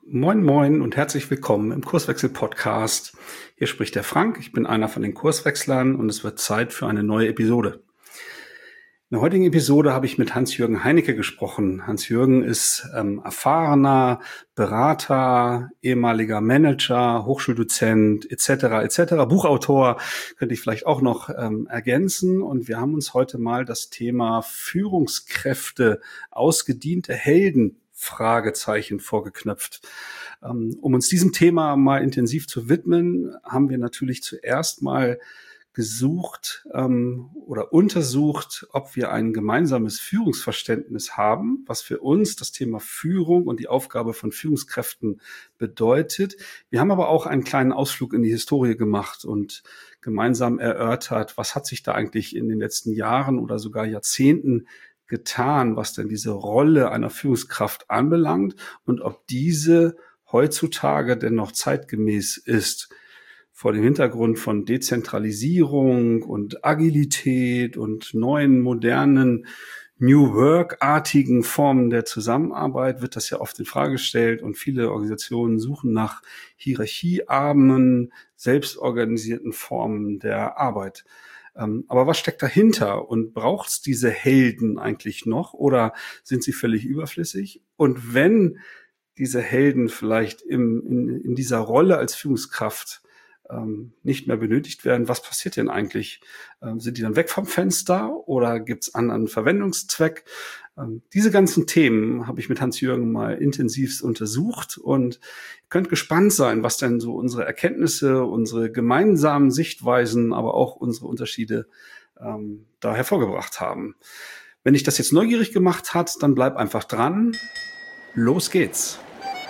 Moin Moin und herzlich willkommen im Kurswechsel-Podcast. Hier spricht der Frank, ich bin einer von den Kurswechslern und es wird Zeit für eine neue Episode. In der heutigen Episode habe ich mit Hans-Jürgen Heinecke gesprochen. Hans-Jürgen ist erfahrener Berater, ehemaliger Manager, Hochschuldozent etc., Buchautor, könnte ich vielleicht auch noch ergänzen. Und wir haben uns heute mal das Thema Führungskräfte, ausgediente Helden, Fragezeichen vorgeknöpft. Um uns diesem Thema mal intensiv zu widmen, haben wir natürlich zuerst mal gesucht oder untersucht, ob wir ein gemeinsames Führungsverständnis haben, was für uns das Thema Führung und die Aufgabe von Führungskräften bedeutet. Wir haben aber auch einen kleinen Ausflug in die Historie gemacht und gemeinsam erörtert, was hat sich da eigentlich in den letzten Jahren oder sogar Jahrzehnten getan, was denn diese Rolle einer Führungskraft anbelangt und ob diese heutzutage denn noch zeitgemäß ist. Vor dem Hintergrund von Dezentralisierung und Agilität und neuen, modernen New Work-artigen Formen der Zusammenarbeit wird das ja oft in Frage gestellt und viele Organisationen suchen nach hierarchiearmen, selbstorganisierten Formen der Arbeit. Aber was steckt dahinter und braucht es diese Helden eigentlich noch oder sind sie völlig überflüssig? Und wenn diese Helden vielleicht in dieser Rolle als Führungskraft nicht mehr benötigt werden, was passiert denn eigentlich? Sind die dann weg vom Fenster oder gibt es anderen Verwendungszweck? Diese ganzen Themen habe ich mit Hans-Jürgen mal intensivst untersucht und ihr könnt gespannt sein, was denn so unsere Erkenntnisse, unsere gemeinsamen Sichtweisen, aber auch unsere Unterschiede da hervorgebracht haben. Wenn dich das jetzt neugierig gemacht hat, dann bleib einfach dran. Los geht's.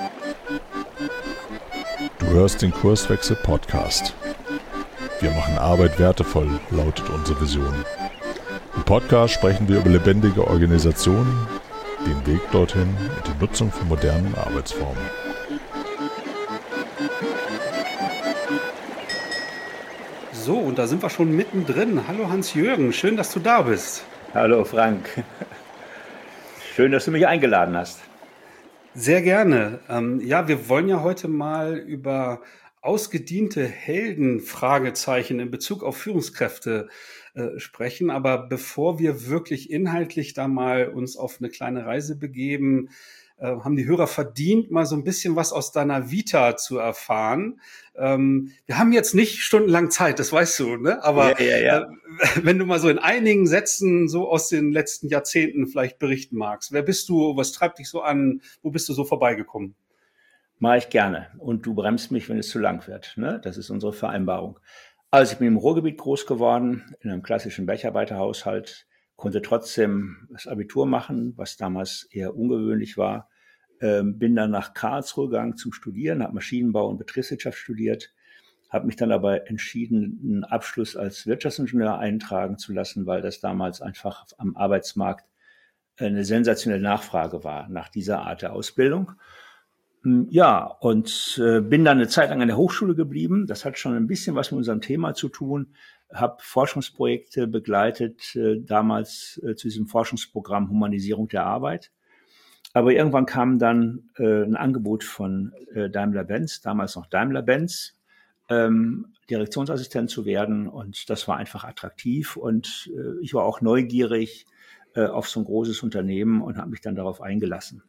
Du hörst den Kurswechsel-Podcast. Wir machen Arbeit wertevoll, lautet unsere Vision. Im Podcast sprechen wir über lebendige Organisationen, den Weg dorthin und die Nutzung von modernen Arbeitsformen. So, und da sind wir schon mittendrin. Hallo Hans-Jürgen, schön, dass du da bist. Hallo Frank. Schön, dass du mich eingeladen hast. Sehr gerne. Ja, wir wollen ja heute mal über ausgediente Helden, Fragezeichen in Bezug auf Führungskräfte sprechen. Aber bevor wir wirklich inhaltlich da mal uns auf eine kleine Reise begeben, haben die Hörer verdient, mal so ein bisschen was aus deiner Vita zu erfahren. Wir haben jetzt nicht stundenlang Zeit, das weißt du, ne? Aber Ja. Wenn du mal so in einigen Sätzen so aus den letzten Jahrzehnten vielleicht berichten magst. Wer bist du? Was treibt dich so an? Wo bist du so vorbeigekommen? Mache ich gerne. Und du bremst mich, wenn es zu lang wird. Ne? Das ist unsere Vereinbarung. Also ich bin im Ruhrgebiet groß geworden, in einem klassischen Bergarbeiterhaushalt, konnte trotzdem das Abitur machen, was damals eher ungewöhnlich war. Bin dann nach Karlsruhe gegangen zum Studieren, habe Maschinenbau und Betriebswirtschaft studiert, habe mich dann aber entschieden, einen Abschluss als Wirtschaftsingenieur eintragen zu lassen, weil das damals einfach am Arbeitsmarkt eine sensationelle Nachfrage war nach dieser Art der Ausbildung. Ja, und bin dann eine Zeit lang an der Hochschule geblieben. Das hat schon ein bisschen was mit unserem Thema zu tun. Habe Forschungsprojekte begleitet, damals zu diesem Forschungsprogramm Humanisierung der Arbeit. Aber irgendwann kam dann ein Angebot von Daimler-Benz, damals noch Daimler-Benz, Direktionsassistent zu werden. Und das war einfach attraktiv. Und ich war auch neugierig auf so ein großes Unternehmen und habe mich dann darauf eingelassen.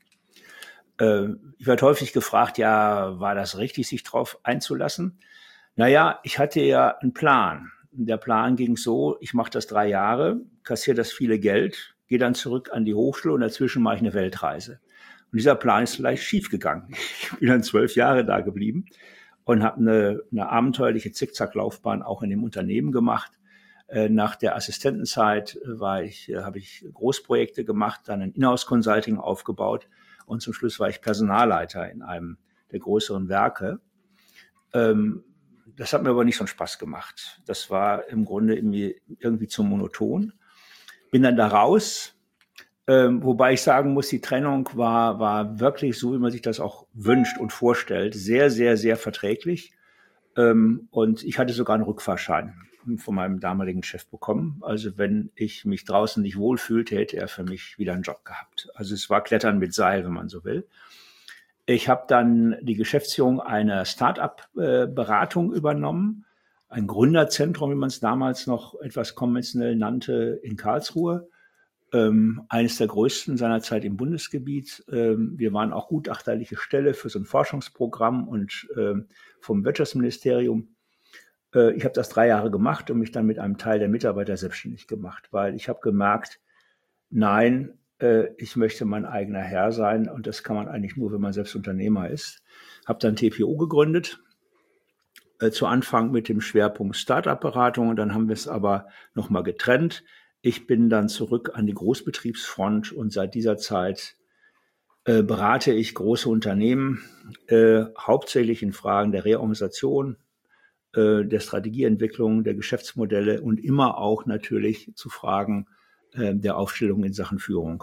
Ich werde häufig gefragt, ja, war das richtig, sich darauf einzulassen? Naja, ich hatte ja einen Plan. Der Plan ging so, ich mache das 3 Jahre, kassiere das viele Geld, gehe dann zurück an die Hochschule und dazwischen mache ich eine Weltreise. Und dieser Plan ist vielleicht schief gegangen. Ich bin dann 12 Jahre da geblieben und habe eine abenteuerliche Zickzacklaufbahn auch in dem Unternehmen gemacht. Nach der Assistentenzeit habe ich Großprojekte gemacht, dann ein Inhouse-Consulting aufgebaut. Und zum Schluss war ich Personalleiter in einem der größeren Werke. Das hat mir aber nicht so einen Spaß gemacht. Das war im Grunde irgendwie zu monoton. Bin dann da raus, wobei ich sagen muss, die Trennung war wirklich so, wie man sich das auch wünscht und vorstellt. Sehr, sehr, sehr verträglich. Und ich hatte sogar einen Rückfahrschein von meinem damaligen Chef bekommen. Also wenn ich mich draußen nicht wohlfühlte, hätte er für mich wieder einen Job gehabt. Also es war Klettern mit Seil, wenn man so will. Ich habe dann die Geschäftsführung einer Start-up-Beratung übernommen, ein Gründerzentrum, wie man es damals noch etwas konventionell nannte, in Karlsruhe. Eines der größten seiner Zeit im Bundesgebiet. Wir waren auch gutachterliche Stelle für so ein Forschungsprogramm und vom Wirtschaftsministerium. Ich habe das 3 Jahre gemacht und mich dann mit einem Teil der Mitarbeiter selbstständig gemacht, weil ich habe gemerkt, nein, ich möchte mein eigener Herr sein und das kann man eigentlich nur, wenn man selbst Unternehmer ist. Habe dann TPO gegründet, zu Anfang mit dem Schwerpunkt Startup-Beratung und dann haben wir es aber nochmal getrennt. Ich bin dann zurück an die Großbetriebsfront und seit dieser Zeit berate ich große Unternehmen, hauptsächlich in Fragen der Reorganisation, der Strategieentwicklung, der Geschäftsmodelle und immer auch natürlich zu Fragen der Aufstellung in Sachen Führung.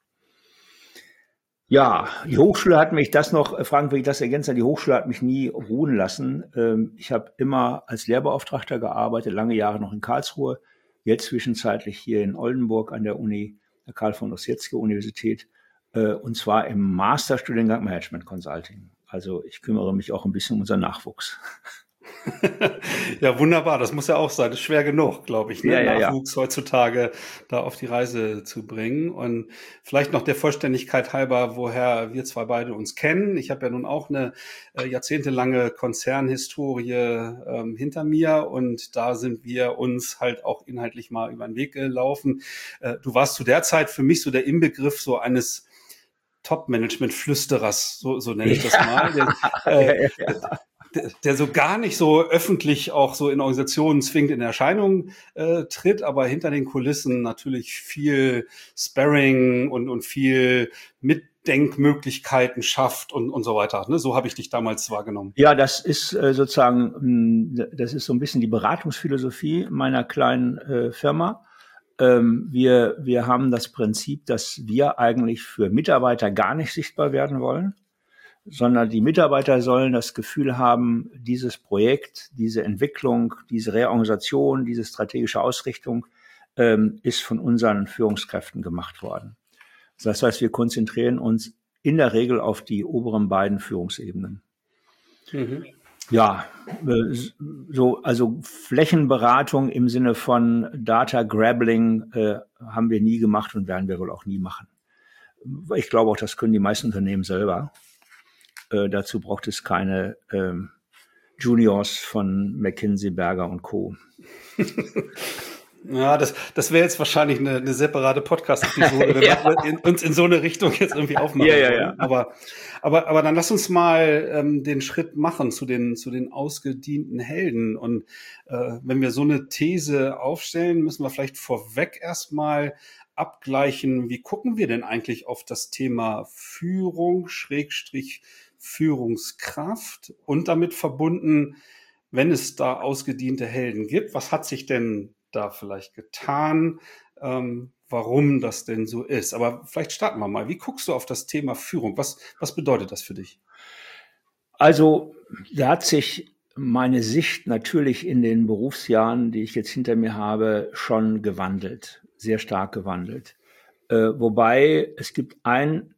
Ja, die Hochschule hat mich das noch, Frank, will ich das ergänzen, die Hochschule hat mich nie ruhen lassen. Ich habe immer als Lehrbeauftragter gearbeitet, lange Jahre noch in Karlsruhe, jetzt zwischenzeitlich hier in Oldenburg an der Uni, der Karl von Ossietzky Universität, und zwar im Masterstudiengang Management Consulting. Also ich kümmere mich auch ein bisschen um unseren Nachwuchs. Ja, wunderbar. Das muss ja auch sein. Das ist schwer genug, glaube ich, ne? Nachwuchs heutzutage da auf die Reise zu bringen. Und vielleicht noch der Vollständigkeit halber, woher wir zwei beide uns kennen. Ich habe ja nun auch eine jahrzehntelange Konzernhistorie hinter mir und da sind wir uns halt auch inhaltlich mal über den Weg gelaufen. Du warst zu der Zeit für mich so der Inbegriff so eines Top-Management-Flüsterers, so nenne ich das mal. Der so gar nicht so öffentlich auch so in Organisationen zwingend in Erscheinung tritt, aber hinter den Kulissen natürlich viel Sparring und viel Mitdenkmöglichkeiten schafft und so weiter. Ne? So habe ich dich damals wahrgenommen. Ja, das ist sozusagen, das ist so ein bisschen die Beratungsphilosophie meiner kleinen Firma. Wir haben das Prinzip, dass wir eigentlich für Mitarbeiter gar nicht sichtbar werden wollen, sondern die Mitarbeiter sollen das Gefühl haben, dieses Projekt, diese Entwicklung, diese Reorganisation, diese strategische Ausrichtung ist von unseren Führungskräften gemacht worden. Das heißt, wir konzentrieren uns in der Regel auf die oberen beiden Führungsebenen. Mhm. Ja, also Flächenberatung im Sinne von Data Grabbling haben wir nie gemacht und werden wir wohl auch nie machen. Ich glaube auch, das können die meisten Unternehmen selber. Dazu braucht es keine Juniors von McKinsey, Berger und Co. Ja, das wäre jetzt wahrscheinlich eine separate Podcast-Episode, wenn wir uns in so eine Richtung jetzt irgendwie aufmachen wollen. Aber dann lass uns mal den Schritt machen zu den ausgedienten Helden. Und wenn wir so eine These aufstellen, müssen wir vielleicht vorweg erstmal abgleichen, wie gucken wir denn eigentlich auf das Thema Führung, Führungskraft und damit verbunden, wenn es da ausgediente Helden gibt, was hat sich denn da vielleicht getan, warum das denn so ist? Aber vielleicht starten wir mal. Wie guckst du auf das Thema Führung? Was bedeutet das für dich? Also da hat sich meine Sicht natürlich in den Berufsjahren, die ich jetzt hinter mir habe, schon gewandelt, sehr stark gewandelt. Wobei es gibt ein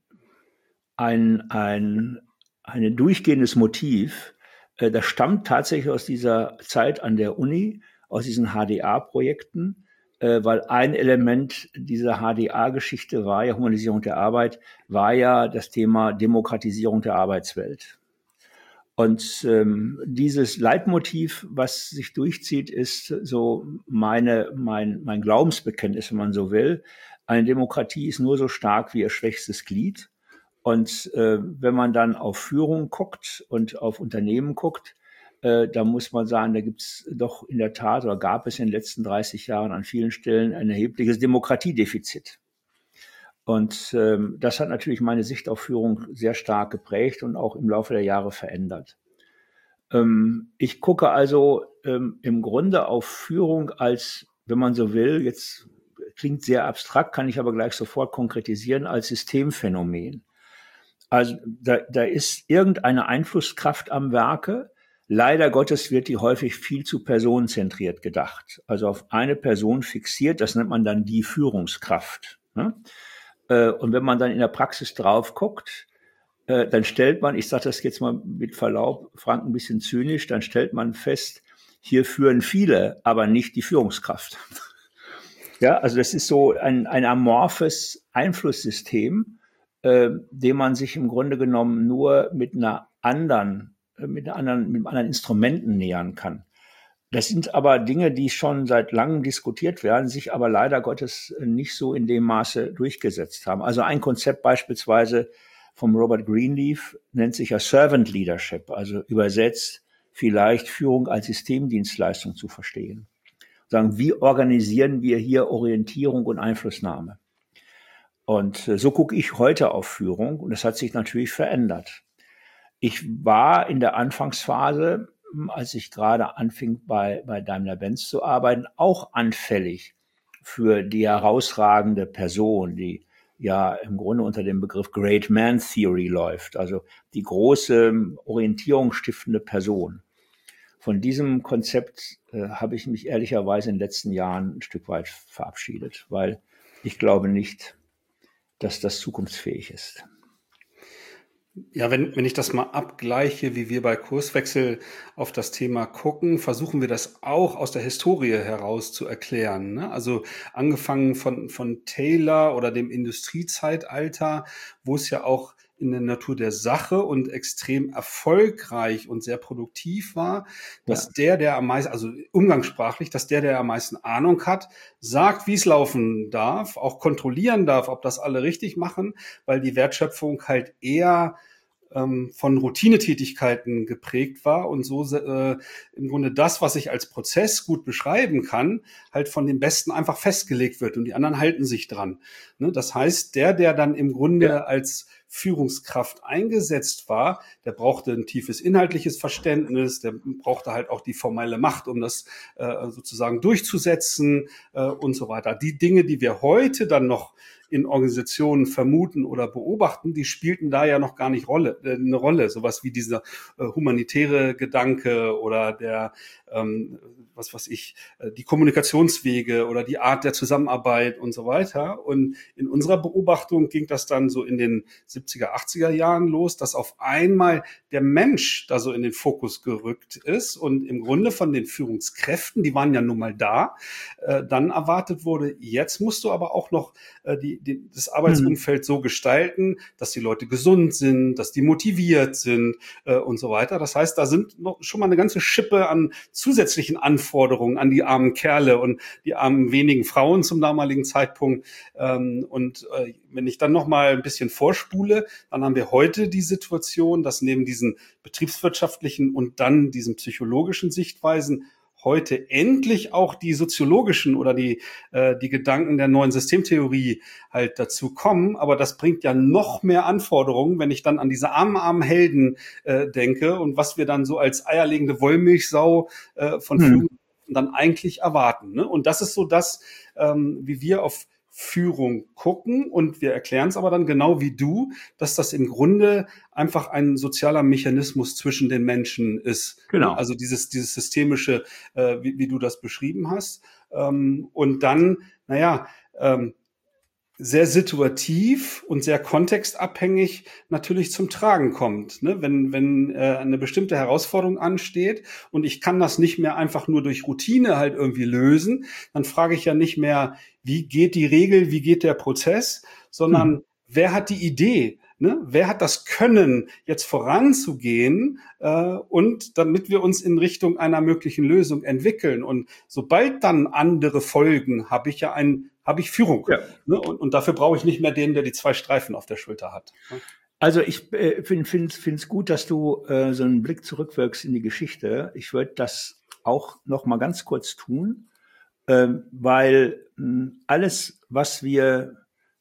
durchgehendes Motiv, das stammt tatsächlich aus dieser Zeit an der Uni, aus diesen HDA-Projekten, weil ein Element dieser HDA-Geschichte war ja, Humanisierung der Arbeit, war ja das Thema Demokratisierung der Arbeitswelt. Und dieses Leitmotiv, was sich durchzieht, ist so mein Glaubensbekenntnis, wenn man so will. Eine Demokratie ist nur so stark wie ihr schwächstes Glied. Und wenn man dann auf Führung guckt und auf Unternehmen guckt, da muss man sagen, da gibt's doch in der Tat oder gab es in den letzten 30 Jahren an vielen Stellen ein erhebliches Demokratiedefizit. Und das hat natürlich meine Sicht auf Führung sehr stark geprägt und auch im Laufe der Jahre verändert. Ich gucke also im Grunde auf Führung als, wenn man so will, jetzt klingt sehr abstrakt, kann ich aber gleich sofort konkretisieren, als Systemphänomen. Also da ist irgendeine Einflusskraft am Werke. Leider Gottes wird die häufig viel zu personenzentriert gedacht. Also auf eine Person fixiert, das nennt man dann die Führungskraft. Ne? Und wenn man dann in der Praxis drauf guckt, dann stellt man, ich sage das jetzt mal mit Verlaub, Frank, ein bisschen zynisch, dann stellt man fest, hier führen viele, aber nicht die Führungskraft. Ja, also das ist so ein amorphes Einflusssystem, dem man sich im Grunde genommen nur mit anderen Instrumenten nähern kann. Das sind aber Dinge, die schon seit langem diskutiert werden, sich aber leider Gottes nicht so in dem Maße durchgesetzt haben. Also ein Konzept beispielsweise vom Robert Greenleaf nennt sich ja Servant Leadership, also übersetzt vielleicht Führung als Systemdienstleistung zu verstehen. Sagen, wie organisieren wir hier Orientierung und Einflussnahme? Und so gucke ich heute auf Führung und das hat sich natürlich verändert. Ich war in der Anfangsphase, als ich gerade anfing bei Daimler-Benz zu arbeiten, auch anfällig für die herausragende Person, die ja im Grunde unter dem Begriff Great Man Theory läuft, also die große orientierungsstiftende Person. Von diesem Konzept habe ich mich ehrlicherweise in den letzten Jahren ein Stück weit verabschiedet, weil ich glaube nicht, dass das zukunftsfähig ist. Ja, wenn ich das mal abgleiche, wie wir bei Kurswechsel auf das Thema gucken, versuchen wir das auch aus der Historie heraus zu erklären, ne? Also angefangen von Taylor oder dem Industriezeitalter, wo es ja auch in der Natur der Sache und extrem erfolgreich und sehr produktiv war, dass der am meisten, also umgangssprachlich, dass der am meisten Ahnung hat, sagt, wie es laufen darf, auch kontrollieren darf, ob das alle richtig machen, weil die Wertschöpfung halt eher von Routinetätigkeiten geprägt war und so im Grunde das, was ich als Prozess gut beschreiben kann, halt von den Besten einfach festgelegt wird und die anderen halten sich dran. Ne? Das heißt, der dann im Grunde als Führungskraft eingesetzt war, der brauchte ein tiefes inhaltliches Verständnis, der brauchte halt auch die formelle Macht, um das sozusagen durchzusetzen und so weiter. Die Dinge, die wir heute dann noch in Organisationen vermuten oder beobachten, die spielten da ja noch gar nicht eine Rolle. Sowas wie dieser humanitäre Gedanke oder der, die Kommunikationswege oder die Art der Zusammenarbeit und so weiter. Und in unserer Beobachtung ging das dann so in den 70er, 80er Jahren los, dass auf einmal der Mensch da so in den Fokus gerückt ist und im Grunde von den Führungskräften, die waren ja nun mal da, dann erwartet wurde, jetzt musst du aber auch noch das Arbeitsumfeld so gestalten, dass die Leute gesund sind, dass die motiviert sind und so weiter. Das heißt, da sind noch schon mal eine ganze Schippe an zusätzlichen Anforderungen an die armen Kerle und die armen wenigen Frauen zum damaligen Zeitpunkt. Wenn ich dann noch mal ein bisschen vorspule, dann haben wir heute die Situation, dass neben diesen betriebswirtschaftlichen und dann diesen psychologischen Sichtweisen heute endlich auch die soziologischen oder die Gedanken der neuen Systemtheorie halt dazu kommen. Aber das bringt ja noch mehr Anforderungen, wenn ich dann an diese armen Helden denke und was wir dann so als eierlegende Wollmilchsau von Führung dann eigentlich erwarten. Ne? Und das ist so das, wie wir auf Führung gucken und wir erklären es aber dann genau wie du, dass das im Grunde einfach ein sozialer Mechanismus zwischen den Menschen ist. Genau. Also dieses systemische, wie du das beschrieben hast. Und dann, sehr situativ und sehr kontextabhängig natürlich zum Tragen kommt. Ne? Wenn eine bestimmte Herausforderung ansteht und ich kann das nicht mehr einfach nur durch Routine halt irgendwie lösen, dann frage ich ja nicht mehr, wie geht die Regel, wie geht der Prozess, sondern wer hat die Idee? Ne? Wer hat das Können, jetzt voranzugehen und damit wir uns in Richtung einer möglichen Lösung entwickeln? Und sobald dann andere folgen, habe ich Führung. Ja. Ne? Und dafür brauche ich nicht mehr den, der die 2 Streifen auf der Schulter hat. Ne? Also ich finde es gut, dass du so einen Blick zurückwirkst in die Geschichte. Ich würde das auch noch mal ganz kurz tun, weil alles, was wir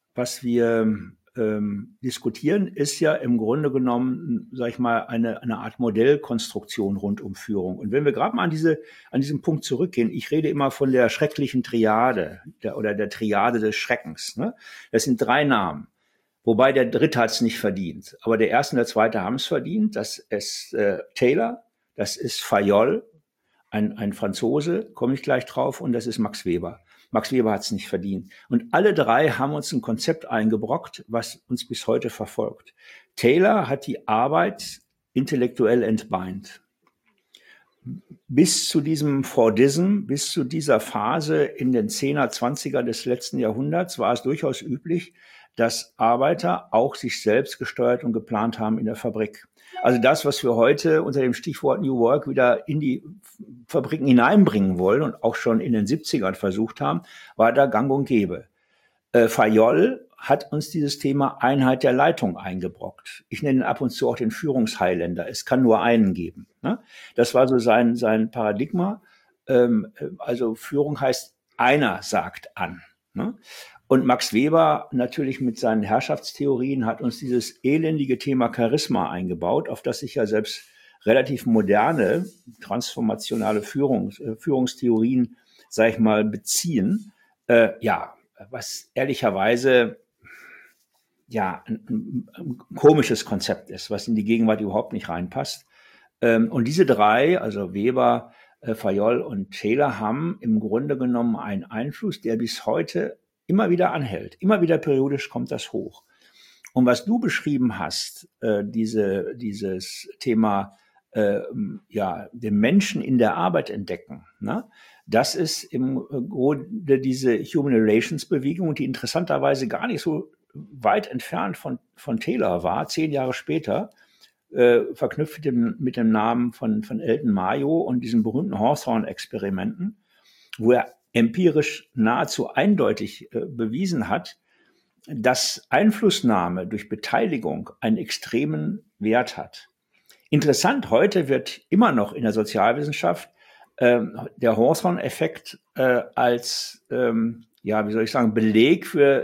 diskutieren, ist ja im Grunde genommen, sag ich mal, eine Art Modellkonstruktion rund um Führung. Und wenn wir gerade mal an diesen Punkt zurückgehen, ich rede immer von der schrecklichen Triade oder der Triade des Schreckens. Ne? Das sind 3 Namen, wobei der dritte hat es nicht verdient. Aber der erste und der zweite haben es verdient. Das ist Taylor, das ist Fayol, ein Franzose, komme ich gleich drauf, und das ist Max Weber. Max Weber hat es nicht verdient. Und alle drei haben uns ein Konzept eingebrockt, was uns bis heute verfolgt. Taylor hat die Arbeit intellektuell entbeint. Bis zu diesem Fordism, bis zu dieser Phase in den 10er, 20er des letzten Jahrhunderts war es durchaus üblich, dass Arbeiter auch sich selbst gesteuert und geplant haben in der Fabrik. Also das, was wir heute unter dem Stichwort New Work wieder in die Fabriken hineinbringen wollen und auch schon in den 70ern versucht haben, war da gang und gäbe. Fayol hat uns dieses Thema Einheit der Leitung eingebrockt. Ich nenne ihn ab und zu auch den Führungshighlander. Es kann nur einen geben. Ne? Das war so sein Paradigma. Also Führung heißt, einer sagt an. Ne? Und Max Weber natürlich mit seinen Herrschaftstheorien hat uns dieses elendige Thema Charisma eingebaut, auf das sich ja selbst relativ moderne, transformationale Führungstheorien, sag ich mal, beziehen. Was ehrlicherweise ein komisches Konzept ist, was in die Gegenwart überhaupt nicht reinpasst. Und diese drei, also Weber, Fayol und Taylor, haben im Grunde genommen einen Einfluss, der bis heute immer wieder anhält. Immer wieder periodisch kommt das hoch. Und was du beschrieben hast, dieses Thema, den Menschen in der Arbeit entdecken, ne? Das ist im Grunde diese Human Relations Bewegung, die interessanterweise gar nicht so weit entfernt von Taylor war, 10 Jahre später, verknüpft mit dem Namen von Elton Mayo und diesen berühmten Hawthorne-Experimenten, wo er empirisch nahezu eindeutig bewiesen hat, dass Einflussnahme durch Beteiligung einen extremen Wert hat. Interessant, heute wird immer noch in der Sozialwissenschaft der Hawthorne-Effekt als Beleg für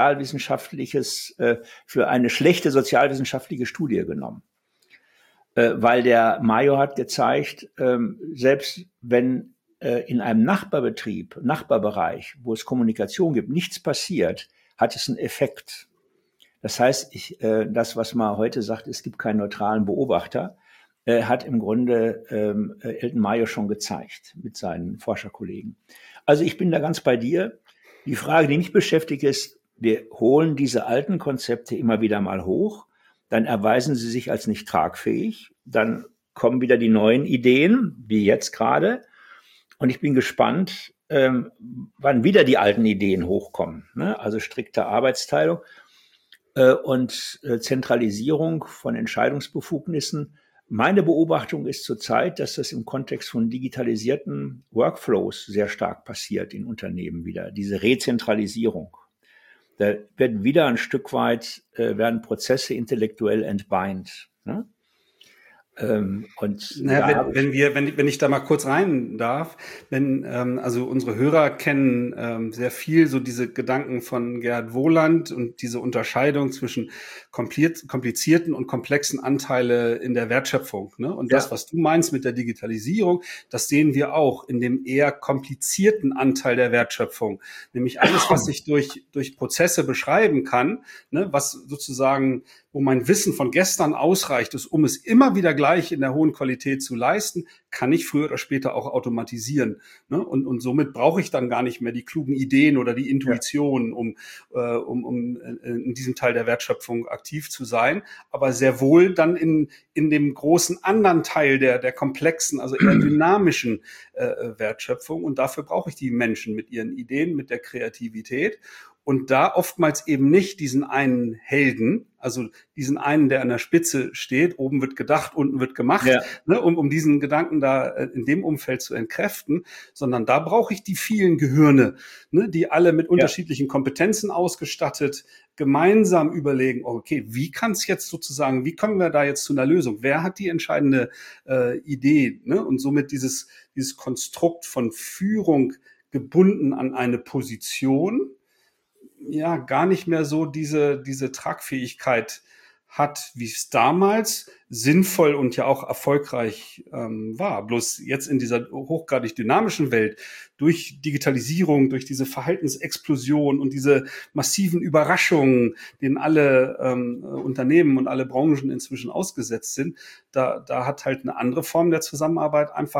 für eine schlechte sozialwissenschaftliche Studie genommen. Weil der Mayo hat gezeigt, selbst wenn in einem Nachbarbereich, wo es Kommunikation gibt, nichts passiert, hat es einen Effekt. Das heißt, das, was man heute sagt, es gibt keinen neutralen Beobachter, hat im Grunde Elton Mayo schon gezeigt mit seinen Forscherkollegen. Also ich bin da ganz bei dir. Die Frage, die mich beschäftigt, ist, wir holen diese alten Konzepte immer wieder mal hoch, dann erweisen sie sich als nicht tragfähig, dann kommen wieder die neuen Ideen, wie jetzt gerade. Und ich bin gespannt, wann wieder die alten Ideen hochkommen. Ne? Also strikte Arbeitsteilung und Zentralisierung von Entscheidungsbefugnissen. Meine Beobachtung ist zurzeit, dass das im Kontext von digitalisierten Workflows sehr stark passiert in Unternehmen wieder, diese Rezentralisierung. Da wird wieder ein Stück weit, werden Prozesse intellektuell entbeint. Ne? Wenn ich da mal kurz rein darf, also unsere Hörer kennen sehr viel so diese Gedanken von Gerhard Wohland und diese Unterscheidung zwischen komplizierten und komplexen Anteile in der Wertschöpfung. Ne? Und das, was du meinst mit der Digitalisierung, das sehen wir auch in dem eher komplizierten Anteil der Wertschöpfung. Nämlich alles, was sich durch Prozesse beschreiben kann, ne? Was sozusagen, wo mein Wissen von gestern ausreicht, um es immer wieder gleich in der hohen Qualität zu leisten, kann ich früher oder später auch automatisieren. Ne? Und somit brauche ich dann gar nicht mehr die klugen Ideen oder die Intuition, um in diesem Teil der Wertschöpfung aktiv zu sein. Aber sehr wohl dann in dem großen anderen Teil der komplexen, also eher dynamischen Wertschöpfung. Und dafür brauche ich die Menschen mit ihren Ideen, mit der Kreativität. Und da oftmals eben nicht diesen einen Helden, also diesen einen, der an der Spitze steht, oben wird gedacht, unten wird gemacht, ne, um diesen Gedanken da in dem Umfeld zu entkräften, sondern da brauche ich die vielen Gehirne, ne, die alle mit unterschiedlichen Kompetenzen ausgestattet gemeinsam überlegen, okay, wie kommen wir da jetzt zu einer Lösung? Wer hat die entscheidende Idee? Ne? Und somit dieses Konstrukt von Führung gebunden an eine Position, gar nicht mehr so diese Tragfähigkeit hat, wie es damals sinnvoll und ja auch erfolgreich war. Bloß jetzt in dieser hochgradig dynamischen Welt, durch Digitalisierung, durch diese Verhaltensexplosion und diese massiven Überraschungen, denen alle Unternehmen und alle Branchen inzwischen ausgesetzt sind, da hat halt eine andere Form der Zusammenarbeit einfach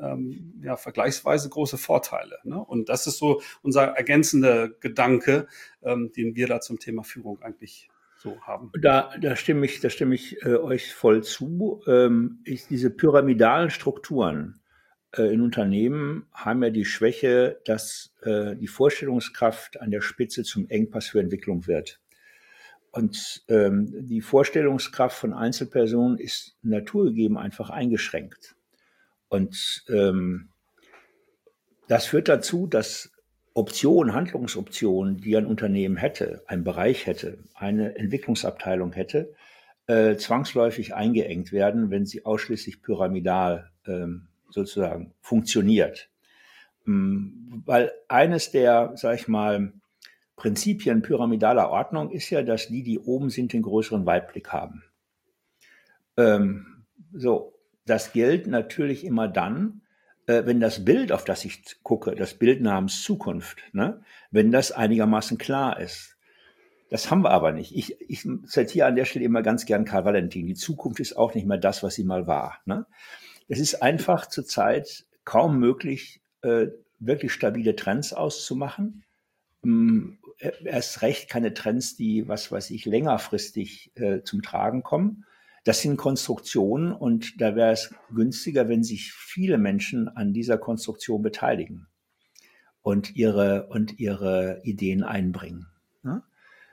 vergleichsweise große Vorteile. Ne? Und das ist so unser ergänzender Gedanke, den wir da zum Thema Führung eigentlich so haben. Da stimme ich euch voll zu. Diese pyramidalen Strukturen in Unternehmen haben ja die Schwäche, dass die Vorstellungskraft an der Spitze zum Engpass für Entwicklung wird. Und die Vorstellungskraft von Einzelpersonen ist naturgegeben einfach eingeschränkt. Und das führt dazu, dass Handlungsoptionen, die ein Unternehmen hätte, ein Bereich hätte, eine Entwicklungsabteilung hätte, zwangsläufig eingeengt werden, wenn sie ausschließlich pyramidal sozusagen funktioniert. Weil eines der, sag ich mal, Prinzipien pyramidaler Ordnung ist ja, dass die oben sind, den größeren Weitblick haben. Das gilt natürlich immer dann, wenn das Bild, auf das ich gucke, das Bild namens Zukunft, ne, wenn das einigermaßen klar ist. Das haben wir aber nicht. Ich zitiere an der Stelle immer ganz gern Karl Valentin. Die Zukunft ist auch nicht mehr das, was sie mal war. Ne? Es ist einfach zurzeit kaum möglich, wirklich stabile Trends auszumachen. Erst recht keine Trends, die, längerfristig zum Tragen kommen. Das sind Konstruktionen und da wäre es günstiger, wenn sich viele Menschen an dieser Konstruktion beteiligen und ihre Ideen einbringen. Ne?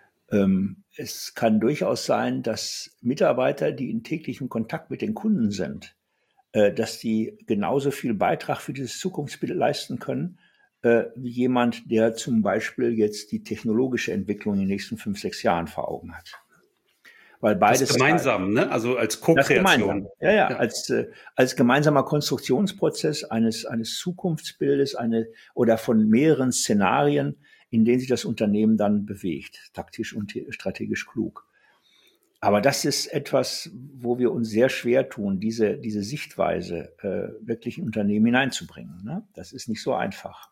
Es kann durchaus sein, dass Mitarbeiter, die in täglichem Kontakt mit den Kunden sind, dass die genauso viel Beitrag für dieses Zukunftsbild leisten können, wie jemand, der zum Beispiel jetzt die technologische Entwicklung in den nächsten 5, 6 Jahren vor Augen hat. Weil beides das gemeinsam, ne? Also als Co-Kreation. Ja. Als gemeinsamer Konstruktionsprozess eines Zukunftsbildes, oder von mehreren Szenarien, in denen sich das Unternehmen dann bewegt, taktisch und strategisch klug. Aber das ist etwas, wo wir uns sehr schwer tun, diese Sichtweise wirklich in Unternehmen hineinzubringen. Ne? Das ist nicht so einfach.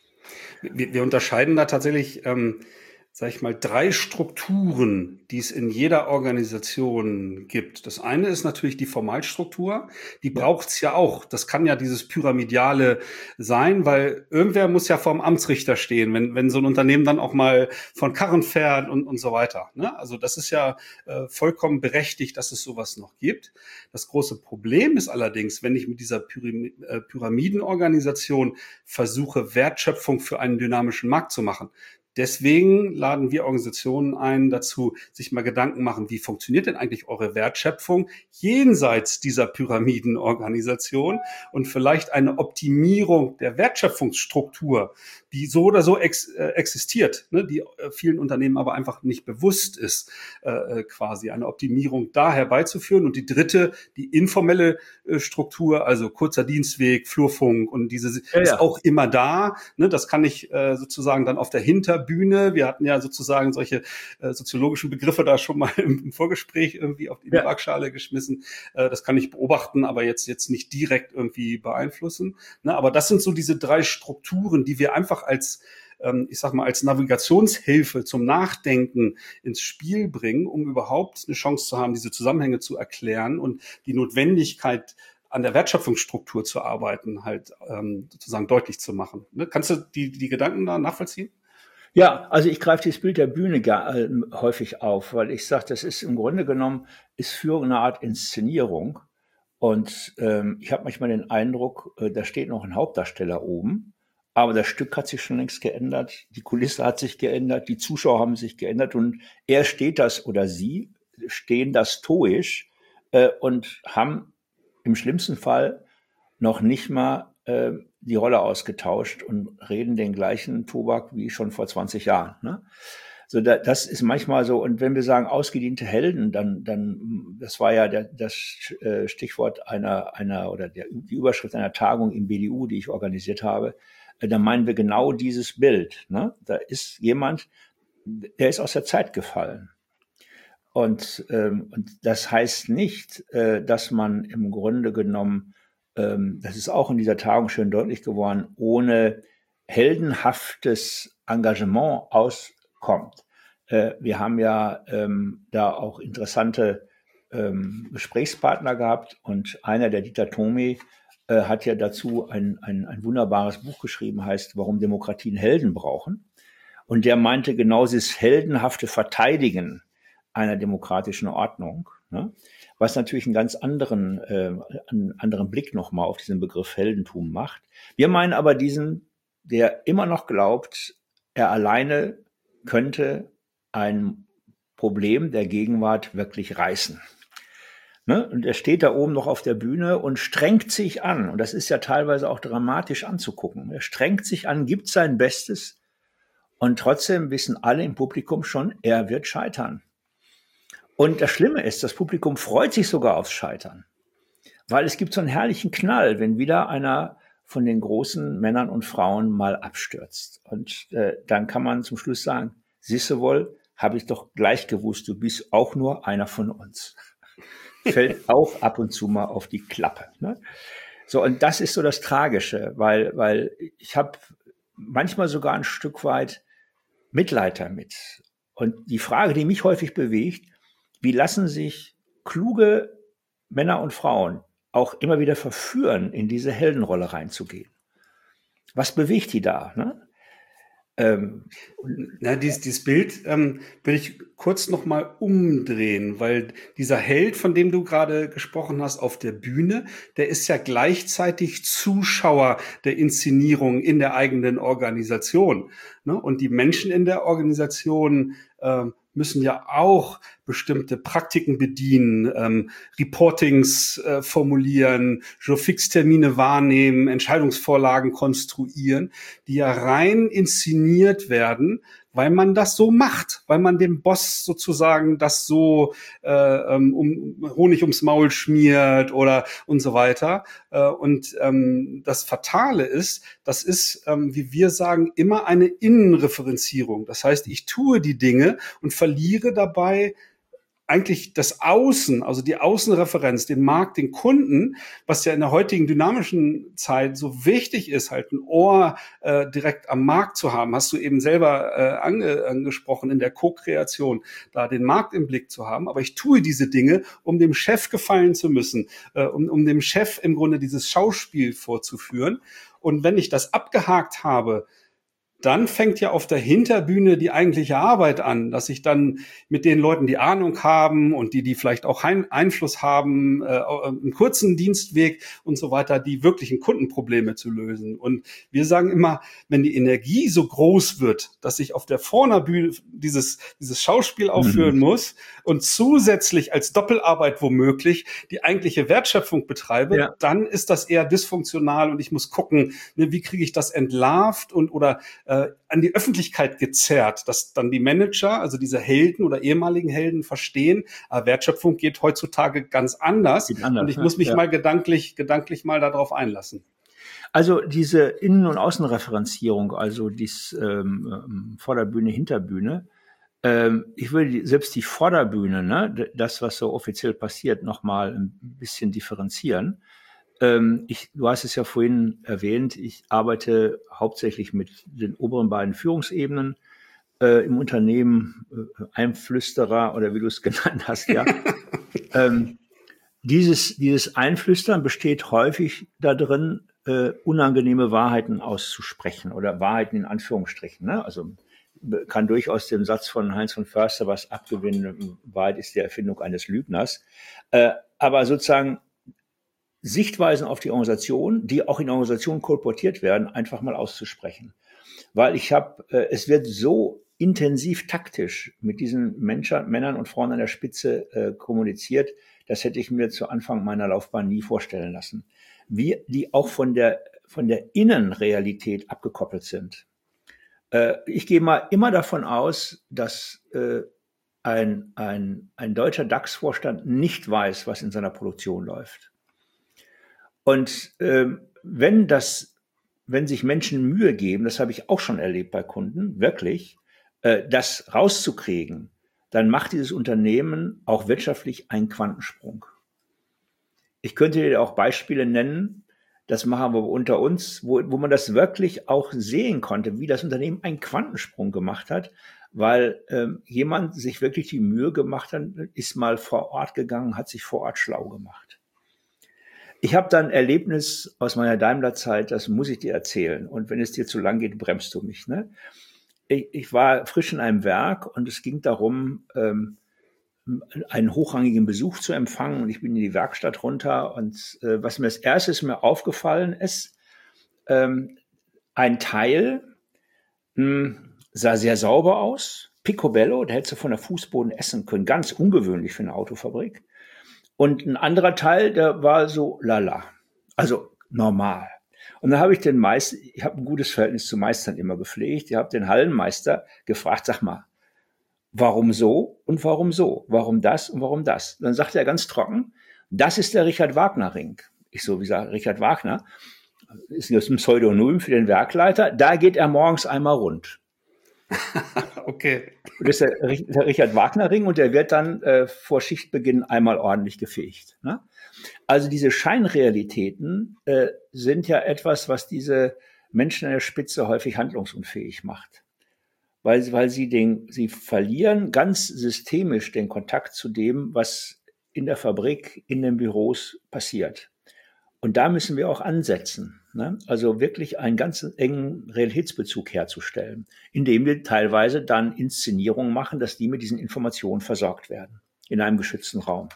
Wir unterscheiden da tatsächlich, sag ich mal, 3 Strukturen, die es in jeder Organisation gibt. Das eine ist natürlich die Formalstruktur. Die braucht's ja auch. Das kann ja dieses Pyramidale sein, weil irgendwer muss ja vorm Amtsrichter stehen, wenn so ein Unternehmen dann auch mal von Karren fährt und so weiter. Ne? Also das ist ja vollkommen berechtigt, dass es sowas noch gibt. Das große Problem ist allerdings, wenn ich mit dieser Pyramidenorganisation versuche, Wertschöpfung für einen dynamischen Markt zu machen. Deswegen laden wir Organisationen ein, dazu sich mal Gedanken machen, wie funktioniert denn eigentlich eure Wertschöpfung jenseits dieser Pyramidenorganisation und vielleicht eine Optimierung der Wertschöpfungsstruktur, die so oder so existiert, ne, die vielen Unternehmen aber einfach nicht bewusst ist, quasi eine Optimierung da herbeizuführen. Und die dritte, die informelle Struktur, also kurzer Dienstweg, Flurfunk und diese ist auch immer da. Ne, das kann ich sozusagen dann auf der Hinterbühne. Wir hatten ja sozusagen solche soziologischen Begriffe da schon mal im Vorgespräch irgendwie auf die Waagschale geschmissen. Das kann ich beobachten, aber jetzt nicht direkt irgendwie beeinflussen. Ne, aber das sind so diese 3 Strukturen, die wir einfach als Navigationshilfe zum Nachdenken ins Spiel bringen, um überhaupt eine Chance zu haben, diese Zusammenhänge zu erklären und die Notwendigkeit, an der Wertschöpfungsstruktur zu arbeiten, halt sozusagen deutlich zu machen. Ne? Kannst du die Gedanken da nachvollziehen? Ja, also ich greife dieses Bild der Bühne häufig auf, weil ich sage, das ist im Grunde genommen, ist Führung eine Art Inszenierung. Und ich habe manchmal den Eindruck, da steht noch ein Hauptdarsteller oben, aber das Stück hat sich schon längst geändert, die Kulisse hat sich geändert, die Zuschauer haben sich geändert und er steht das oder sie stehen da stoisch und haben im schlimmsten Fall noch nicht mal die Rolle ausgetauscht und reden den gleichen Tobak wie schon vor 20 Jahren. Ne? So, das ist manchmal so. Und wenn wir sagen ausgediente Helden, dann das war ja das Stichwort die Überschrift einer Tagung im BDU, die ich organisiert habe. Da meinen wir genau dieses Bild. Ne? Da ist jemand, der ist aus der Zeit gefallen. Und das heißt nicht, dass man im Grunde genommen, das ist auch in dieser Tagung schön deutlich geworden, ohne heldenhaftes Engagement auskommt. Wir haben ja da auch interessante Gesprächspartner gehabt und einer, der Dieter Thomi, hat ja dazu ein wunderbares Buch geschrieben, heißt Warum Demokratien Helden brauchen. Und der meinte genau dieses heldenhafte Verteidigen einer demokratischen Ordnung, ne? Was natürlich einen ganz anderen Blick nochmal auf diesen Begriff Heldentum macht. Wir meinen aber diesen, der immer noch glaubt, er alleine könnte ein Problem der Gegenwart wirklich reißen. Ne? Und er steht da oben noch auf der Bühne und strengt sich an. Und das ist ja teilweise auch dramatisch anzugucken. Er strengt sich an, gibt sein Bestes. Und trotzdem wissen alle im Publikum schon, er wird scheitern. Und das Schlimme ist, das Publikum freut sich sogar aufs Scheitern. Weil es gibt so einen herrlichen Knall, wenn wieder einer von den großen Männern und Frauen mal abstürzt. Und dann kann man zum Schluss sagen, siehste wohl, habe ich doch gleich gewusst, du bist auch nur einer von uns. Fällt auch ab und zu mal auf die Klappe. Ne? So, und das ist so das Tragische, weil ich habe manchmal sogar ein Stück weit Mitleid damit. Und die Frage, die mich häufig bewegt, wie lassen sich kluge Männer und Frauen auch immer wieder verführen, in diese Heldenrolle reinzugehen? Was bewegt die da? Ne? Dieses Bild will ich kurz noch mal umdrehen, weil dieser Held, von dem du gerade gesprochen hast auf der Bühne, der ist ja gleichzeitig Zuschauer der Inszenierung in der eigenen Organisation. Ne? Und die Menschen in der Organisation müssen ja auch bestimmte Praktiken bedienen, Reportings formulieren, Jour-Fix-Termine wahrnehmen, Entscheidungsvorlagen konstruieren, die ja rein inszeniert werden, weil man das so macht, weil man dem Boss sozusagen das so Honig ums Maul schmiert oder und so weiter. Und das Fatale ist, das ist, wie wir sagen, immer eine Innenreferenzierung. Das heißt, ich tue die Dinge und verliere dabei eigentlich das Außen, also die Außenreferenz, den Markt, den Kunden, was ja in der heutigen dynamischen Zeit so wichtig ist, halt ein Ohr direkt am Markt zu haben, hast du eben selber angesprochen in der Co-Kreation, da den Markt im Blick zu haben. Aber ich tue diese Dinge, um dem Chef gefallen zu müssen, um dem Chef im Grunde dieses Schauspiel vorzuführen. Und wenn ich das abgehakt habe, dann fängt ja auf der Hinterbühne die eigentliche Arbeit an, dass ich dann mit den Leuten, die Ahnung haben und die vielleicht auch Einfluss haben, einen kurzen Dienstweg und so weiter, die wirklichen Kundenprobleme zu lösen. Und wir sagen immer, wenn die Energie so groß wird, dass ich auf der Vorderbühne dieses Schauspiel aufführen muss und zusätzlich als Doppelarbeit womöglich die eigentliche Wertschöpfung betreibe, dann ist das eher dysfunktional und ich muss gucken, ne, wie kriege ich das entlarvt oder an die Öffentlichkeit gezerrt, dass dann die Manager, also diese Helden oder ehemaligen Helden verstehen, Wertschöpfung geht heutzutage ganz anders. Und ich muss mich mal gedanklich mal darauf einlassen. Also diese Innen- und Außenreferenzierung, also dies Vorderbühne, Hinterbühne, ich würde selbst die Vorderbühne, ne, das, was so offiziell passiert, nochmal ein bisschen differenzieren. Du hast es ja vorhin erwähnt, ich arbeite hauptsächlich mit den oberen beiden Führungsebenen im Unternehmen, Einflüsterer oder wie du es genannt hast, ja. Dieses Einflüstern besteht häufig darin, unangenehme Wahrheiten auszusprechen oder Wahrheiten in Anführungsstrichen. Ne? Also kann durchaus dem Satz von Heinz von Förster was abgewinnen, Wahrheit ist die Erfindung eines Lügners. Aber sozusagen Sichtweisen auf die Organisation, die auch in der Organisation kolportiert werden, einfach mal auszusprechen. Weil es wird so intensiv taktisch mit diesen Männern und Frauen an der Spitze kommuniziert, das hätte ich mir zu Anfang meiner Laufbahn nie vorstellen lassen. Wie die auch von der Innenrealität abgekoppelt sind. Ich gehe mal immer davon aus, dass ein deutscher DAX-Vorstand nicht weiß, was in seiner Produktion läuft. Und wenn sich Menschen Mühe geben, das habe ich auch schon erlebt bei Kunden, wirklich, das rauszukriegen, dann macht dieses Unternehmen auch wirtschaftlich einen Quantensprung. Ich könnte dir auch Beispiele nennen, das machen wir unter uns, wo man das wirklich auch sehen konnte, wie das Unternehmen einen Quantensprung gemacht hat, weil jemand sich wirklich die Mühe gemacht hat, ist mal vor Ort gegangen, hat sich vor Ort schlau gemacht. Ich habe da ein Erlebnis aus meiner Daimler-Zeit, das muss ich dir erzählen. Und wenn es dir zu lang geht, bremst du mich. Ne? Ich war frisch in einem Werk und es ging darum, einen hochrangigen Besuch zu empfangen. Und ich bin in die Werkstatt runter. Und was mir als erstes mir aufgefallen ist, ein Teil sah sehr sauber aus. Picobello, da hättest du von der Fußboden essen können. Ganz ungewöhnlich für eine Autofabrik. Und ein anderer Teil, der war so lala, also normal. Und dann habe ich ich habe ein gutes Verhältnis zu Meistern immer gepflegt. Ich habe den Hallenmeister gefragt, sag mal, warum so und warum so? Warum das und warum das? Und dann sagte er ganz trocken, das ist der Richard-Wagner-Ring. Ich so, wie gesagt, Richard Wagner ist ein Pseudonym für den Werkleiter. Da geht er morgens einmal rund. Okay. Das ist der Richard-Wagner-Ring und der wird dann vor Schichtbeginn einmal ordentlich gefegt. Ne? Also diese Scheinrealitäten sind ja etwas, was diese Menschen an der Spitze häufig handlungsunfähig macht. Weil sie verlieren ganz systemisch den Kontakt zu dem, was in der Fabrik, in den Büros passiert. Und da müssen wir auch ansetzen. Ne? Also wirklich einen ganz engen Realitätsbezug herzustellen, indem wir teilweise dann Inszenierungen machen, dass die mit diesen Informationen versorgt werden in einem geschützten Raum.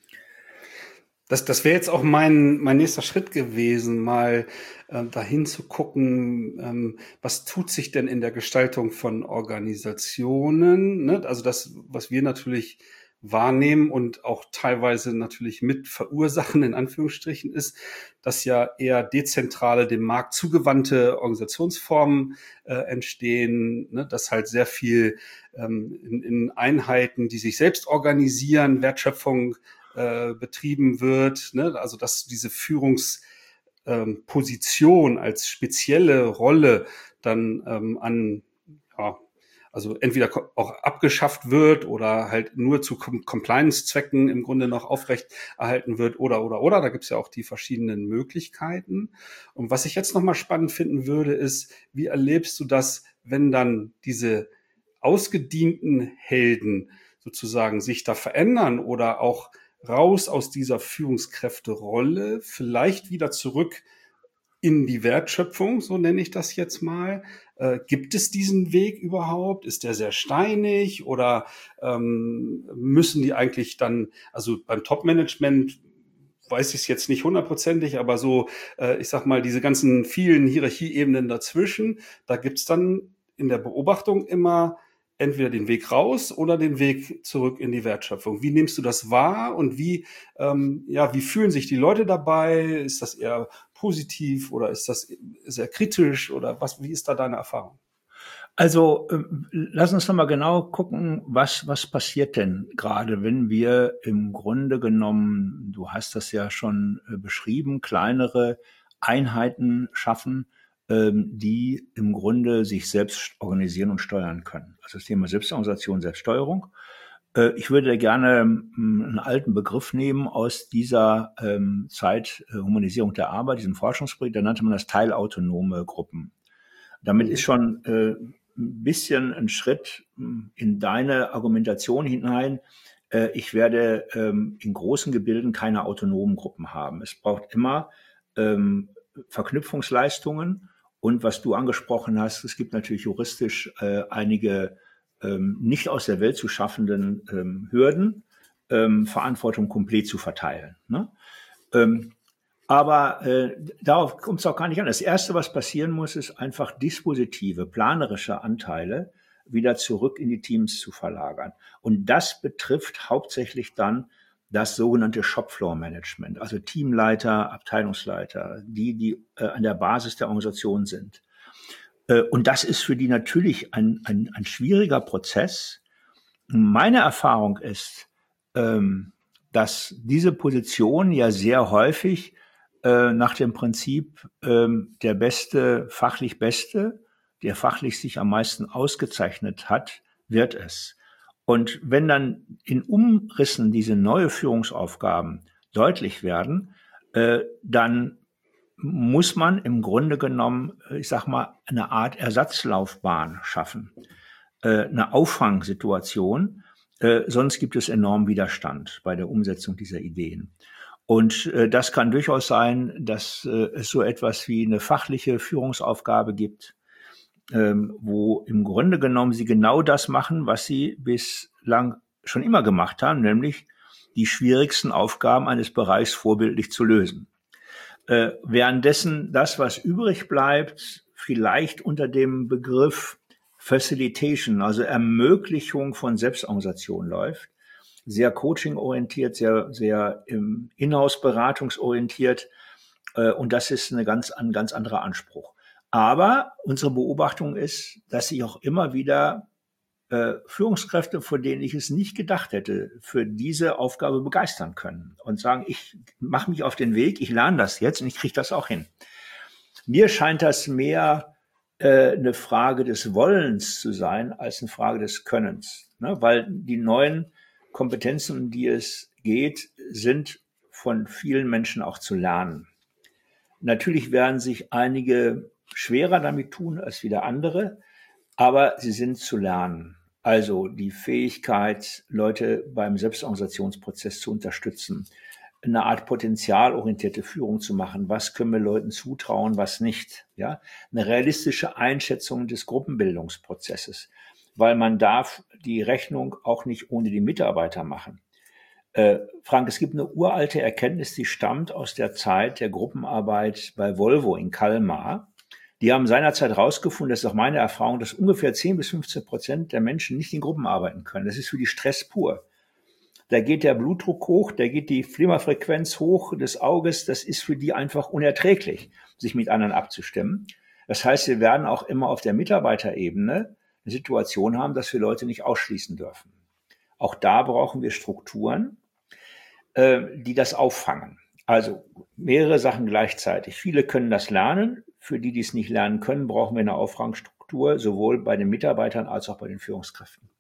Das wäre jetzt auch mein nächster Schritt gewesen, mal dahin zu gucken, was tut sich denn in der Gestaltung von Organisationen, ne? Also das, was wir natürlich wahrnehmen und auch teilweise natürlich mit verursachen, in Anführungsstrichen, ist, dass ja eher dezentrale, dem Markt zugewandte Organisationsformen entstehen, ne? Dass halt sehr viel in Einheiten, die sich selbst organisieren, Wertschöpfung betrieben wird, ne? Also dass diese Führungsposition als spezielle Rolle dann also entweder auch abgeschafft wird oder halt nur zu Compliance-Zwecken im Grunde noch aufrecht erhalten wird oder. Da gibt's ja auch die verschiedenen Möglichkeiten. Und was ich jetzt nochmal spannend finden würde, ist, wie erlebst du das, wenn dann diese ausgedienten Helden sozusagen sich da verändern oder auch raus aus dieser Führungskräfterolle, vielleicht wieder zurück in die Wertschöpfung, so nenne ich das jetzt mal. Gibt es diesen Weg überhaupt? Ist der sehr steinig oder müssen die eigentlich dann, also beim Top-Management weiß ich es jetzt nicht hundertprozentig, aber so, ich sag mal, diese ganzen vielen Hierarchieebenen dazwischen, da gibt's dann in der Beobachtung immer entweder den Weg raus oder den Weg zurück in die Wertschöpfung. Wie nimmst du das wahr und wie fühlen sich die Leute dabei? Ist das eher positiv oder ist das sehr kritisch oder wie ist da deine Erfahrung? Also lass uns noch mal genau gucken, was passiert denn gerade, wenn wir im Grunde genommen, du hast das ja schon beschrieben, kleinere Einheiten schaffen, die im Grunde sich selbst organisieren und steuern können. Also das Thema Selbstorganisation, Selbststeuerung. Ich würde gerne einen alten Begriff nehmen aus dieser Zeit, Humanisierung der Arbeit, diesem Forschungsprojekt, da nannte man das teilautonome Gruppen. Damit ist schon ein bisschen ein Schritt in deine Argumentation hinein. Ich werde in großen Gebilden keine autonomen Gruppen haben. Es braucht immer Verknüpfungsleistungen. Und was du angesprochen hast, es gibt natürlich juristisch einige nicht aus der Welt zu schaffenden Hürden, Verantwortung komplett zu verteilen. Ne? Aber darauf kommt es auch gar nicht an. Das Erste, was passieren muss, ist einfach dispositive, planerische Anteile wieder zurück in die Teams zu verlagern. Und das betrifft hauptsächlich dann das sogenannte Shopfloor-Management, also Teamleiter, Abteilungsleiter, die an der Basis der Organisation sind. Und das ist für die natürlich ein schwieriger Prozess. Meine Erfahrung ist, dass diese Position ja sehr häufig nach dem Prinzip der fachlich Beste, der fachlich sich am meisten ausgezeichnet hat, wird es. Und wenn dann in Umrissen diese neue Führungsaufgaben deutlich werden, dann muss man im Grunde genommen, ich sag mal, eine Art Ersatzlaufbahn schaffen, eine Auffangsituation, sonst gibt es enormen Widerstand bei der Umsetzung dieser Ideen. Und das kann durchaus sein, dass es so etwas wie eine fachliche Führungsaufgabe gibt, wo im Grunde genommen sie genau das machen, was sie bislang schon immer gemacht haben, nämlich die schwierigsten Aufgaben eines Bereichs vorbildlich zu lösen. Währenddessen das, was übrig bleibt, vielleicht unter dem Begriff Facilitation, also Ermöglichung von Selbstorganisation läuft, sehr coaching-orientiert, sehr Inhouse-beratungsorientiert, und das ist ein ganz anderer Anspruch. Aber unsere Beobachtung ist, dass sich auch immer wieder Führungskräfte, von denen ich es nicht gedacht hätte, für diese Aufgabe begeistern können und sagen, ich mache mich auf den Weg, ich lerne das jetzt und ich kriege das auch hin. Mir scheint das mehr eine Frage des Wollens zu sein, als eine Frage des Könnens, ne? Weil die neuen Kompetenzen, um die es geht, sind von vielen Menschen auch zu lernen. Natürlich werden sich einige schwerer damit tun als wieder andere, aber sie sind zu lernen. Also die Fähigkeit, Leute beim Selbstorganisationsprozess zu unterstützen, eine Art potenzialorientierte Führung zu machen. Was können wir Leuten zutrauen, was nicht? Ja, eine realistische Einschätzung des Gruppenbildungsprozesses, weil man darf die Rechnung auch nicht ohne die Mitarbeiter machen. Frank, es gibt eine uralte Erkenntnis, die stammt aus der Zeit der Gruppenarbeit bei Volvo in Kalmar. Die haben seinerzeit herausgefunden, das ist auch meine Erfahrung, dass ungefähr 10-15% der Menschen nicht in Gruppen arbeiten können. Das ist für die Stress pur. Da geht der Blutdruck hoch, da geht die Flimmerfrequenz hoch des Auges. Das ist für die einfach unerträglich, sich mit anderen abzustimmen. Das heißt, wir werden auch immer auf der Mitarbeiterebene eine Situation haben, dass wir Leute nicht ausschließen dürfen. Auch da brauchen wir Strukturen, die das auffangen. Also mehrere Sachen gleichzeitig. Viele können das lernen. Für die, die es nicht lernen können, brauchen wir eine Auffangstruktur, sowohl bei den Mitarbeitern als auch bei den Führungskräften.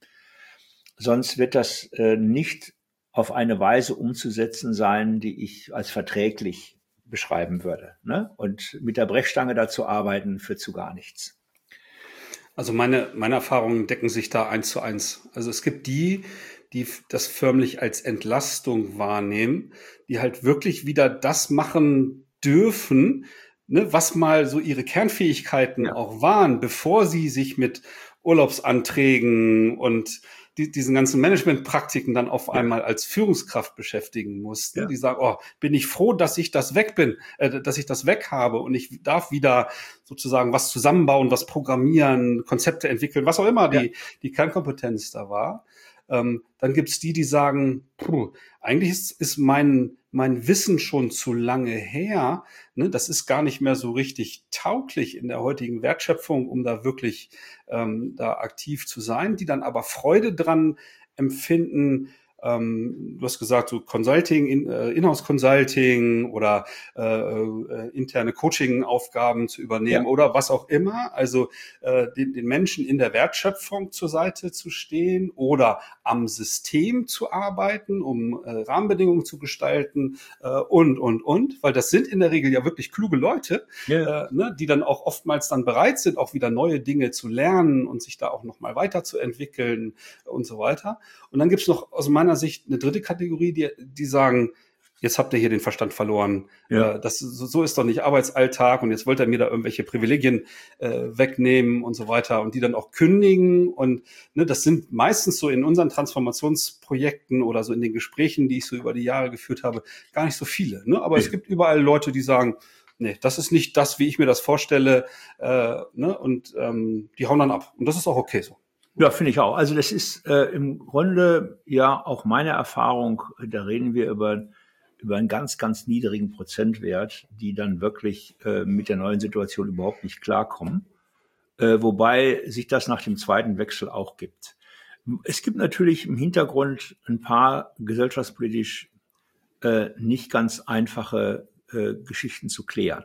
Sonst wird das nicht auf eine Weise umzusetzen sein, die ich als verträglich beschreiben würde, ne? Und mit der Brechstange dazu arbeiten, führt zu gar nichts. Also meine Erfahrungen decken sich da 1:1. Also es gibt die das förmlich als Entlastung wahrnehmen, die halt wirklich wieder das machen dürfen, ne, was mal so ihre Kernfähigkeiten auch waren, bevor sie sich mit Urlaubsanträgen und diesen ganzen Managementpraktiken dann auf einmal als Führungskraft beschäftigen mussten. Ja. Die sagen, oh, bin ich froh, dass ich das weg bin, dass ich das weg habe und ich darf wieder sozusagen was zusammenbauen, was programmieren, Konzepte entwickeln, was auch immer die Kernkompetenz da war. Dann gibt's die sagen, eigentlich ist mein Wissen schon zu lange her, ne? Das ist gar nicht mehr so richtig tauglich in der heutigen Wertschöpfung, um da wirklich da aktiv zu sein, die dann aber Freude dran empfinden. Du hast gesagt, so Consulting, Inhouse-Consulting oder interne Coaching-Aufgaben zu übernehmen oder was auch immer. Also den Menschen in der Wertschöpfung zur Seite zu stehen oder am System zu arbeiten, um Rahmenbedingungen zu gestalten und. Weil das sind in der Regel ja wirklich kluge Leute, ne, die dann auch oftmals dann bereit sind, auch wieder neue Dinge zu lernen und sich da auch nochmal weiterzuentwickeln und so weiter. Und dann gibt's noch aus meiner Sicht eine dritte Kategorie, die sagen, jetzt habt ihr hier den Verstand verloren. Ja. So ist doch nicht Arbeitsalltag und jetzt wollt ihr mir da irgendwelche Privilegien wegnehmen und so weiter und die dann auch kündigen. Und ne, das sind meistens so in unseren Transformationsprojekten oder so in den Gesprächen, die ich so über die Jahre geführt habe, gar nicht so viele. Ne? Aber es gibt überall Leute, die sagen, nee, das ist nicht das, wie ich mir das vorstelle. Ne? Und die hauen dann ab. Und das ist auch okay so. Ja, finde ich auch. Also das ist im Grunde ja auch meine Erfahrung. Da reden wir über einen ganz, ganz niedrigen Prozentwert, die dann wirklich mit der neuen Situation überhaupt nicht klarkommen. Wobei sich das nach dem zweiten Wechsel auch gibt. Es gibt natürlich im Hintergrund ein paar gesellschaftspolitisch nicht ganz einfache Geschichten zu klären.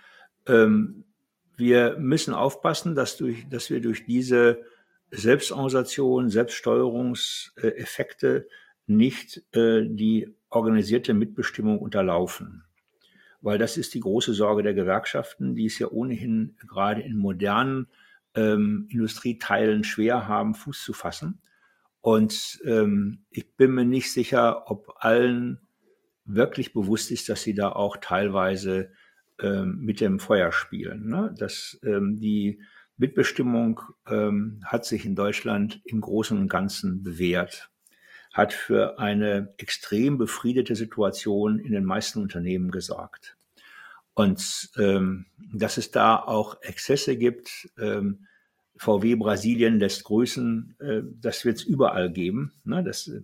Ne? Wir müssen aufpassen, dass wir durch diese Selbstorganisation, Selbststeuerungseffekte nicht die organisierte Mitbestimmung unterlaufen. Weil das ist die große Sorge der Gewerkschaften, die es ja ohnehin gerade in modernen Industrieteilen schwer haben, Fuß zu fassen. Und ich bin mir nicht sicher, ob allen wirklich bewusst ist, dass sie da auch teilweise mit dem Feuer spielen. Ne? Die Mitbestimmung hat sich in Deutschland im Großen und Ganzen bewährt, hat für eine extrem befriedete Situation in den meisten Unternehmen gesorgt. Und dass es da auch Exzesse gibt, VW Brasilien lässt grüßen, das wird es überall geben. Ne?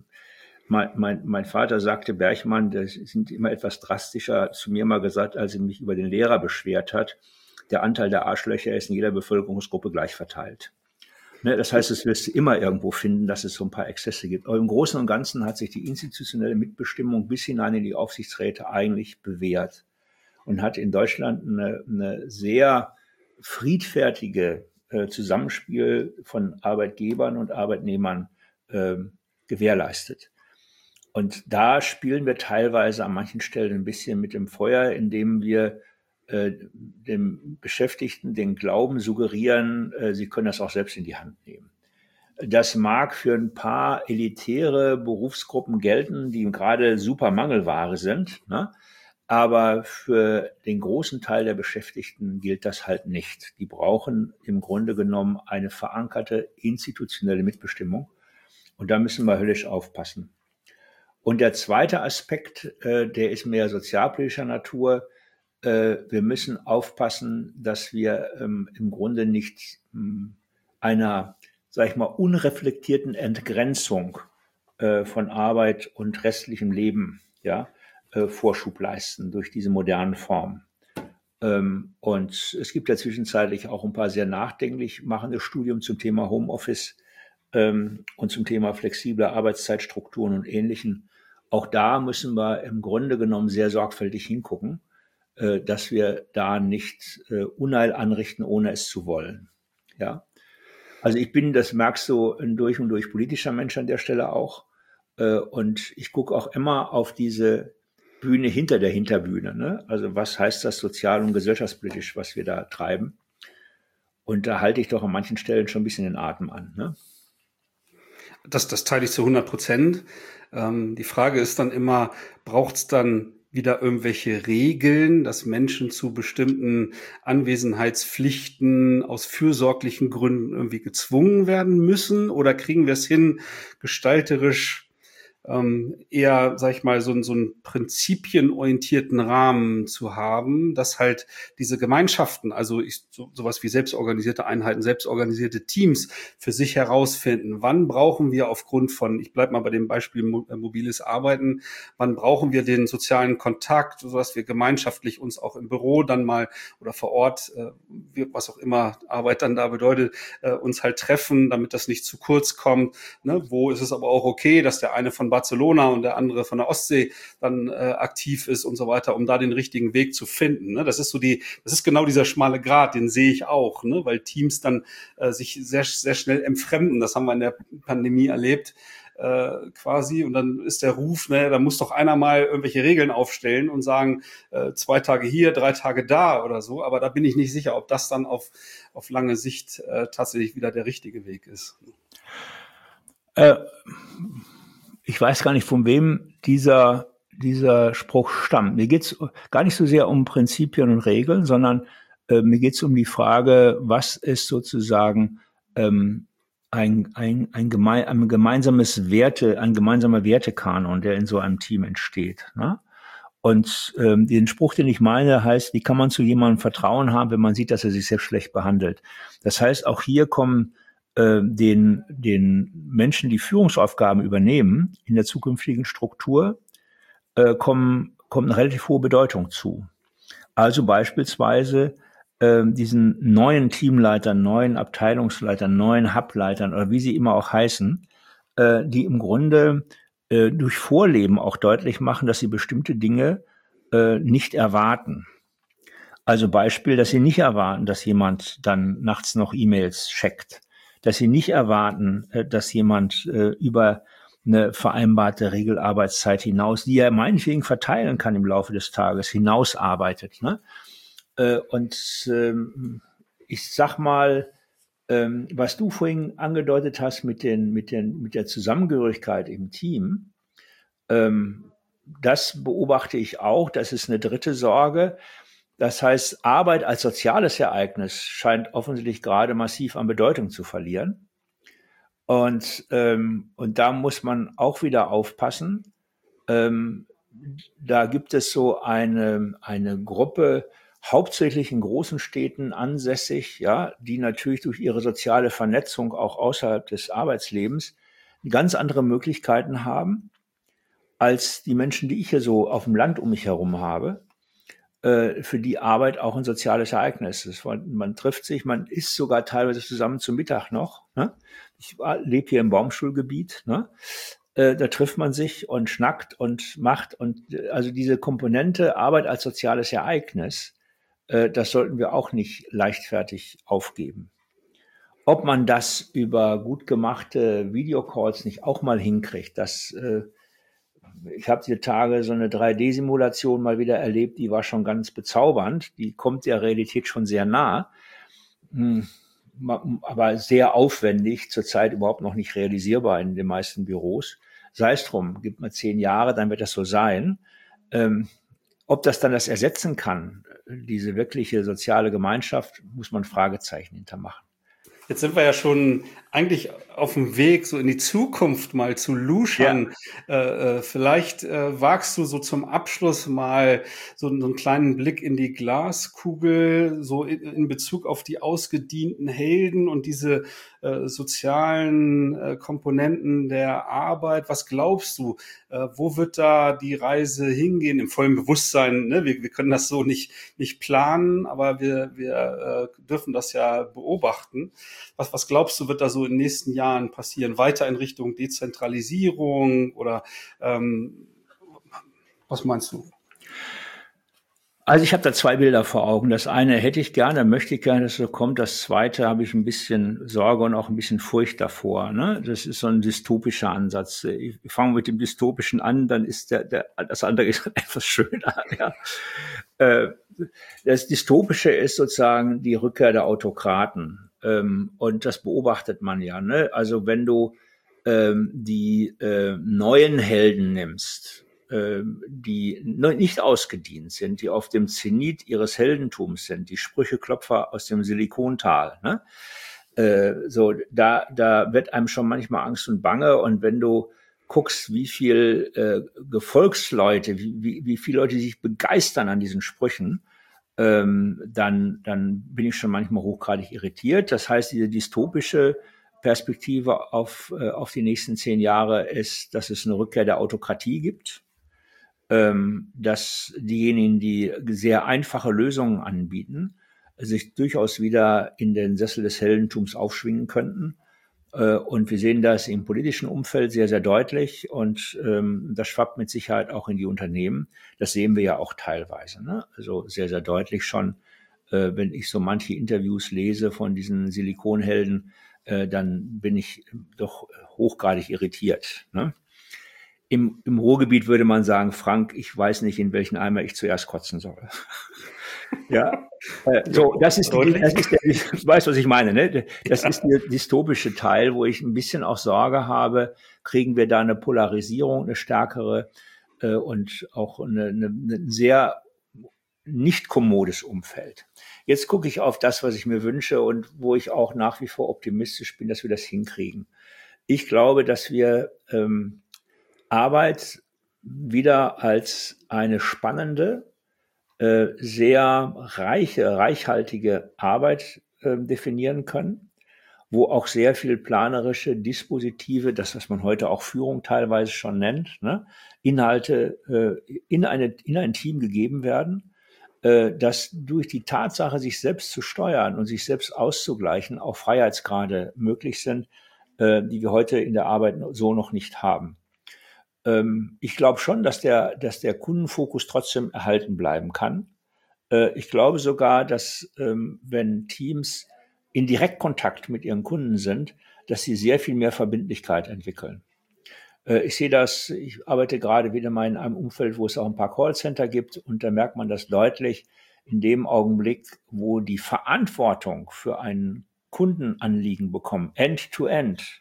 Mein Vater sagte, Bergmann, das sind immer etwas drastischer, zu mir mal gesagt, als er mich über den Lehrer beschwert hat. Der Anteil der Arschlöcher ist in jeder Bevölkerungsgruppe gleich verteilt. Ne, das heißt, es wirst du immer irgendwo finden, dass es so ein paar Exzesse gibt. Aber im Großen und Ganzen hat sich die institutionelle Mitbestimmung bis hinein in die Aufsichtsräte eigentlich bewährt und hat in Deutschland eine sehr friedfertige Zusammenspiel von Arbeitgebern und Arbeitnehmern gewährleistet. Und da spielen wir teilweise an manchen Stellen ein bisschen mit dem Feuer, indem wir dem Beschäftigten den Glauben suggerieren, sie können das auch selbst in die Hand nehmen. Das mag für ein paar elitäre Berufsgruppen gelten, die gerade super Mangelware sind, ne? Aber für den großen Teil der Beschäftigten gilt das halt nicht. Die brauchen im Grunde genommen eine verankerte institutionelle Mitbestimmung. Und da müssen wir höllisch aufpassen. Und der zweite Aspekt, der ist mehr sozialpolitischer Natur. Wir müssen aufpassen, dass wir im Grunde nicht einer, sag ich mal, unreflektierten Entgrenzung von Arbeit und restlichem Leben, ja, Vorschub leisten durch diese modernen Formen. Und es gibt ja zwischenzeitlich auch ein paar sehr nachdenklich machende Studien zum Thema Homeoffice und zum Thema flexible Arbeitszeitstrukturen und Ähnlichem. Auch da müssen wir im Grunde genommen sehr sorgfältig hingucken, dass wir da nicht Unheil anrichten, ohne es zu wollen. Ja, also ich bin, das merkst du, ein durch und durch politischer Mensch an der Stelle auch. Und ich gucke auch immer auf diese Bühne hinter der Hinterbühne. Ne? Also was heißt das sozial- und gesellschaftspolitisch, was wir da treiben? Und da halte ich doch an manchen Stellen schon ein bisschen den Atem an. Ne? Das teile ich zu 100%. Die Frage ist dann immer, braucht es dann wieder irgendwelche Regeln, dass Menschen zu bestimmten Anwesenheitspflichten aus fürsorglichen Gründen irgendwie gezwungen werden müssen? Oder kriegen wir es hin, gestalterisch eher, sag ich mal, so einen prinzipienorientierten Rahmen zu haben, dass halt diese Gemeinschaften, also sowas wie selbstorganisierte Einheiten, selbstorganisierte Teams für sich herausfinden, wann brauchen wir aufgrund von, ich bleibe mal bei dem Beispiel mobiles Arbeiten, wann brauchen wir den sozialen Kontakt, sodass wir gemeinschaftlich uns auch im Büro dann mal oder vor Ort, was auch immer Arbeit dann da bedeutet, uns halt treffen, damit das nicht zu kurz kommt. Ne? Wo ist es aber auch okay, dass der eine von Barcelona und der andere von der Ostsee dann aktiv ist und so weiter, um da den richtigen Weg zu finden. Ne? Das ist genau dieser schmale Grat, den sehe ich auch, ne? Weil Teams dann sich sehr, sehr schnell entfremden. Das haben wir in der Pandemie erlebt. Quasi, und dann ist der Ruf, ne, da muss doch einer mal irgendwelche Regeln aufstellen und sagen, 2 Tage hier, 3 Tage da oder so, aber da bin ich nicht sicher, ob das dann auf lange Sicht tatsächlich wieder der richtige Weg ist. Ich weiß gar nicht, von wem dieser Spruch stammt. Mir geht's gar nicht so sehr um Prinzipien und Regeln, sondern mir geht's um die Frage, was ist sozusagen ein gemeinsamer Wertekanon, der in so einem Team entsteht. Ne? Und den Spruch, den ich meine, heißt, wie kann man zu jemandem Vertrauen haben, wenn man sieht, dass er sich selbst schlecht behandelt? Das heißt, auch hier kommen den Menschen, die Führungsaufgaben übernehmen in der zukünftigen Struktur, kommt eine relativ hohe Bedeutung zu. Also beispielsweise diesen neuen Teamleitern, neuen Abteilungsleitern, neuen Hubleitern oder wie sie immer auch heißen, die im Grunde durch Vorleben auch deutlich machen, dass sie bestimmte Dinge nicht erwarten. Also Beispiel, dass sie nicht erwarten, dass jemand dann nachts noch E-Mails checkt, dass sie nicht erwarten, dass jemand über eine vereinbarte Regelarbeitszeit hinaus, die er meinetwegen verteilen kann im Laufe des Tages, hinausarbeitet. Ne? Und ich sag mal, was du vorhin angedeutet hast mit der Zusammengehörigkeit im Team, das beobachte ich auch. Das ist eine dritte Sorge. Das heißt, Arbeit als soziales Ereignis scheint offensichtlich gerade massiv an Bedeutung zu verlieren. Und da muss man auch wieder aufpassen. Da gibt es so eine Gruppe, hauptsächlich in großen Städten ansässig, ja, die natürlich durch ihre soziale Vernetzung auch außerhalb des Arbeitslebens ganz andere Möglichkeiten haben als die Menschen, die ich hier so auf dem Land um mich herum habe. Für die Arbeit auch ein soziales Ereignis ist. Man trifft sich, man isst sogar teilweise zusammen zum Mittag noch. Ne? Ich lebe hier im Baumschulgebiet. Ne? Da trifft man sich und schnackt und macht. Und also diese Komponente Arbeit als soziales Ereignis, das sollten wir auch nicht leichtfertig aufgeben. Ob man das über gut gemachte Videocalls nicht auch mal hinkriegt, ich habe die Tage so eine 3D-Simulation mal wieder erlebt, die war schon ganz bezaubernd. Die kommt der Realität schon sehr nah, aber sehr aufwendig, zurzeit überhaupt noch nicht realisierbar in den meisten Büros. Sei es drum, gibt mal 10 Jahre, dann wird das so sein. Ob das dann das ersetzen kann, diese wirkliche soziale Gemeinschaft, muss man Fragezeichen hintermachen. Jetzt sind wir ja schon eigentlich auf dem Weg, so in die Zukunft mal zu luschern. Ja. Vielleicht wagst du so zum Abschluss mal so einen kleinen Blick in die Glaskugel, so in Bezug auf die ausgedienten Helden und diese sozialen Komponenten der Arbeit. Was glaubst du, wo wird da die Reise hingehen? Im vollen Bewusstsein, ne? Wir können das so nicht planen, aber wir dürfen das ja beobachten. Was glaubst du, wird da so in den nächsten Jahren passieren? Weiter in Richtung Dezentralisierung oder was meinst du? Also ich habe da 2 Bilder vor Augen. Das eine hätte ich gerne, möchte ich gerne, dass es so kommt. Das zweite habe ich ein bisschen Sorge und auch ein bisschen Furcht davor. Ne? Das ist so ein dystopischer Ansatz. Ich fange mit dem Dystopischen an, dann ist das andere ist etwas schöner. Ja. Das Dystopische ist sozusagen die Rückkehr der Autokraten. Und das beobachtet man ja. Ne? Also wenn du die neuen Helden nimmst, die nicht ausgedient sind, die auf dem Zenit ihres Heldentums sind, die Sprücheklopfer aus dem Silikontal, ne? Da wird einem schon manchmal Angst und Bange. Und wenn du guckst, wie viel Gefolgsleute, wie viele Leute sich begeistern an diesen Sprüchen, dann bin ich schon manchmal hochgradig irritiert. Das heißt, diese dystopische Perspektive auf die nächsten 10 Jahre ist, dass es eine Rückkehr der Autokratie gibt, dass diejenigen, die sehr einfache Lösungen anbieten, sich durchaus wieder in den Sessel des Heldentums aufschwingen könnten. Und wir sehen das im politischen Umfeld sehr, sehr deutlich. Und das schwappt mit Sicherheit auch in die Unternehmen. Das sehen wir ja auch teilweise. Ne? Also sehr, sehr deutlich schon, wenn ich so manche Interviews lese von diesen Silikonhelden, dann bin ich doch hochgradig irritiert. Ne? Im Ruhrgebiet würde man sagen, Frank, ich weiß nicht, in welchen Eimer ich zuerst kotzen soll. Ja, das ist ich weiß, was ich meine, ne? Das ist der dystopische Teil, wo ich ein bisschen auch Sorge habe, kriegen wir da eine Polarisierung, eine stärkere und auch ein sehr nicht kommodes Umfeld. Jetzt gucke ich auf das, was ich mir wünsche und wo ich auch nach wie vor optimistisch bin, dass wir das hinkriegen. Ich glaube, dass wir Arbeit wieder als eine spannende, sehr reichhaltige Arbeit definieren können, wo auch sehr viel planerische Dispositive, das, was man heute auch Führung teilweise schon nennt, ne, Inhalte in ein Team gegeben werden, dass durch die Tatsache, sich selbst zu steuern und sich selbst auszugleichen, auch Freiheitsgrade möglich sind, die wir heute in der Arbeit so noch nicht haben. Ich glaube schon, dass der Kundenfokus trotzdem erhalten bleiben kann. Ich glaube sogar, dass wenn Teams in Direktkontakt mit ihren Kunden sind, dass sie sehr viel mehr Verbindlichkeit entwickeln. Ich sehe das, ich arbeite gerade wieder mal in einem Umfeld, wo es auch ein paar Callcenter gibt, und da merkt man das deutlich in dem Augenblick, wo die Verantwortung für ein Kundenanliegen bekommen, End-to-End,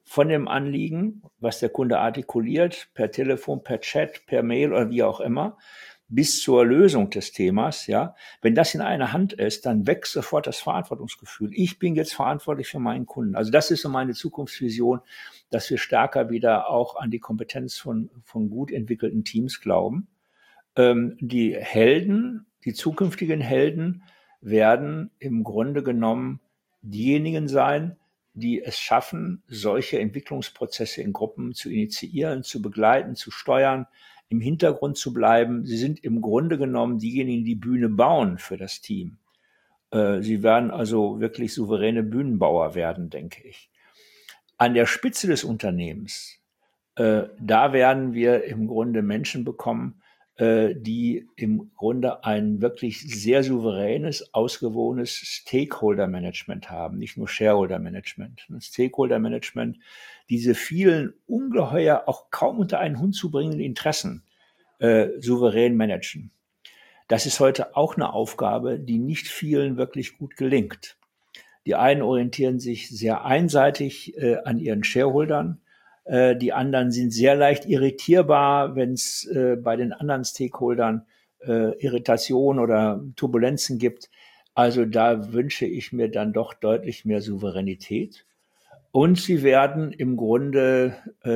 von dem Anliegen, was der Kunde artikuliert, per Telefon, per Chat, per Mail oder wie auch immer, bis zur Lösung des Themas, ja. Wenn das in einer Hand ist, dann wächst sofort das Verantwortungsgefühl. Ich bin jetzt verantwortlich für meinen Kunden. Also das ist so meine Zukunftsvision, dass wir stärker wieder auch an die Kompetenz von gut entwickelten Teams glauben. Die Helden, die zukünftigen Helden werden im Grunde genommen diejenigen sein, die es schaffen, solche Entwicklungsprozesse in Gruppen zu initiieren, zu begleiten, zu steuern, im Hintergrund zu bleiben. Sie sind im Grunde genommen diejenigen, die Bühne bauen für das Team. Sie werden also wirklich souveräne Bühnenbauer werden, denke ich. An der Spitze des Unternehmens, da werden wir im Grunde Menschen bekommen, die im Grunde ein wirklich sehr souveränes, ausgewogenes Stakeholder-Management haben, nicht nur Shareholder-Management. Stakeholder-Management, diese vielen ungeheuer auch kaum unter einen Hut zu bringenden Interessen souverän managen. Das ist heute auch eine Aufgabe, die nicht vielen wirklich gut gelingt. Die einen orientieren sich sehr einseitig an ihren Shareholdern. Die anderen sind sehr leicht irritierbar, wenn es bei den anderen Stakeholdern Irritation oder Turbulenzen gibt. Also da wünsche ich mir dann doch deutlich mehr Souveränität. Und sie werden im Grunde,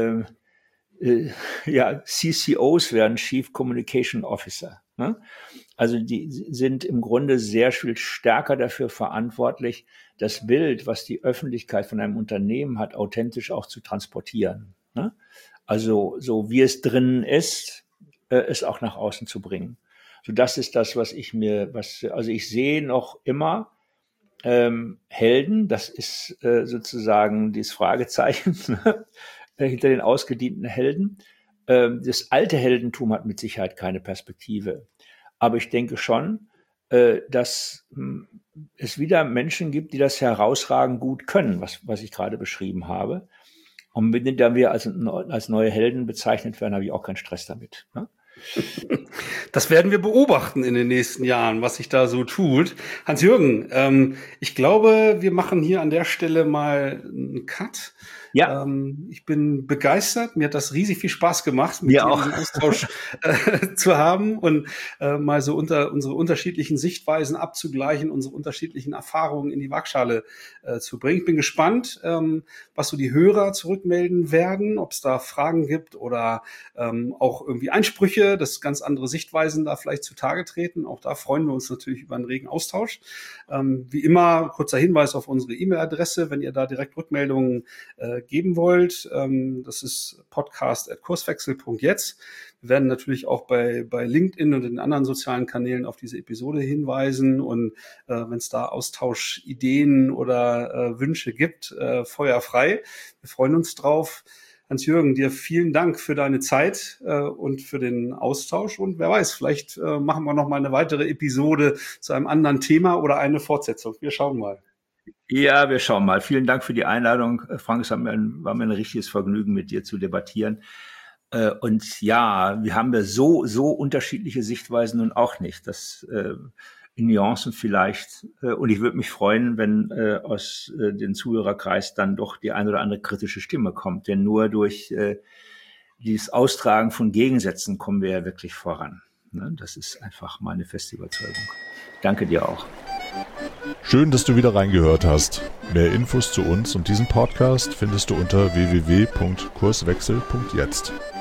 CCOs werden, Chief Communication Officer. Ne? Also die sind im Grunde sehr viel stärker dafür verantwortlich, das Bild, was die Öffentlichkeit von einem Unternehmen hat, authentisch auch zu transportieren. Ne? Also so wie es drinnen ist, es auch nach außen zu bringen. So das ist das, also ich sehe noch immer Helden, das ist sozusagen dieses Fragezeichen hinter den ausgedienten Helden. Das alte Heldentum hat mit Sicherheit keine Perspektive. Aber ich denke schon, dass es wieder Menschen gibt, die das herausragend gut können, was ich gerade beschrieben habe. Und wenn dann wir als neue Helden bezeichnet werden, habe ich auch keinen Stress damit. Ne? Das werden wir beobachten in den nächsten Jahren, was sich da so tut. Hans-Jürgen, ich glaube, wir machen hier an der Stelle mal einen Cut. Ja. Ich bin begeistert. Mir hat das riesig viel Spaß gemacht, mit dir einen Austausch zu haben und mal so unsere unterschiedlichen Sichtweisen abzugleichen, unsere unterschiedlichen Erfahrungen in die Waagschale zu bringen. Ich bin gespannt, was so die Hörer zurückmelden werden, ob es da Fragen gibt oder auch irgendwie Einsprüche, dass ganz andere Sichtweisen da vielleicht zutage treten. Auch da freuen wir uns natürlich über einen regen Austausch. Wie immer, kurzer Hinweis auf unsere E-Mail-Adresse, wenn ihr da direkt Rückmeldungen geben wollt. Das ist podcast@kurswechsel.jetzt. Wir werden natürlich auch bei LinkedIn und den anderen sozialen Kanälen auf diese Episode hinweisen. Und wenn es da Austauschideen oder Wünsche gibt, Feuer frei. Wir freuen uns drauf. Hans-Jürgen, dir vielen Dank für deine Zeit und für den Austausch. Und wer weiß, vielleicht machen wir noch mal eine weitere Episode zu einem anderen Thema oder eine Fortsetzung. Wir schauen mal. Ja, wir schauen mal. Vielen Dank für die Einladung, Frank. Es war mir ein richtiges Vergnügen, mit dir zu debattieren. Und ja, wir haben ja so unterschiedliche Sichtweisen nun auch nicht. Das in Nuancen vielleicht. Und ich würde mich freuen, wenn aus dem Zuhörerkreis dann doch die ein oder andere kritische Stimme kommt. Denn nur durch dieses Austragen von Gegensätzen kommen wir ja wirklich voran. Ne? Das ist einfach meine feste Überzeugung. Danke dir auch. Schön, dass du wieder reingehört hast. Mehr Infos zu uns und diesem Podcast findest du unter www.kurswechsel.jetzt.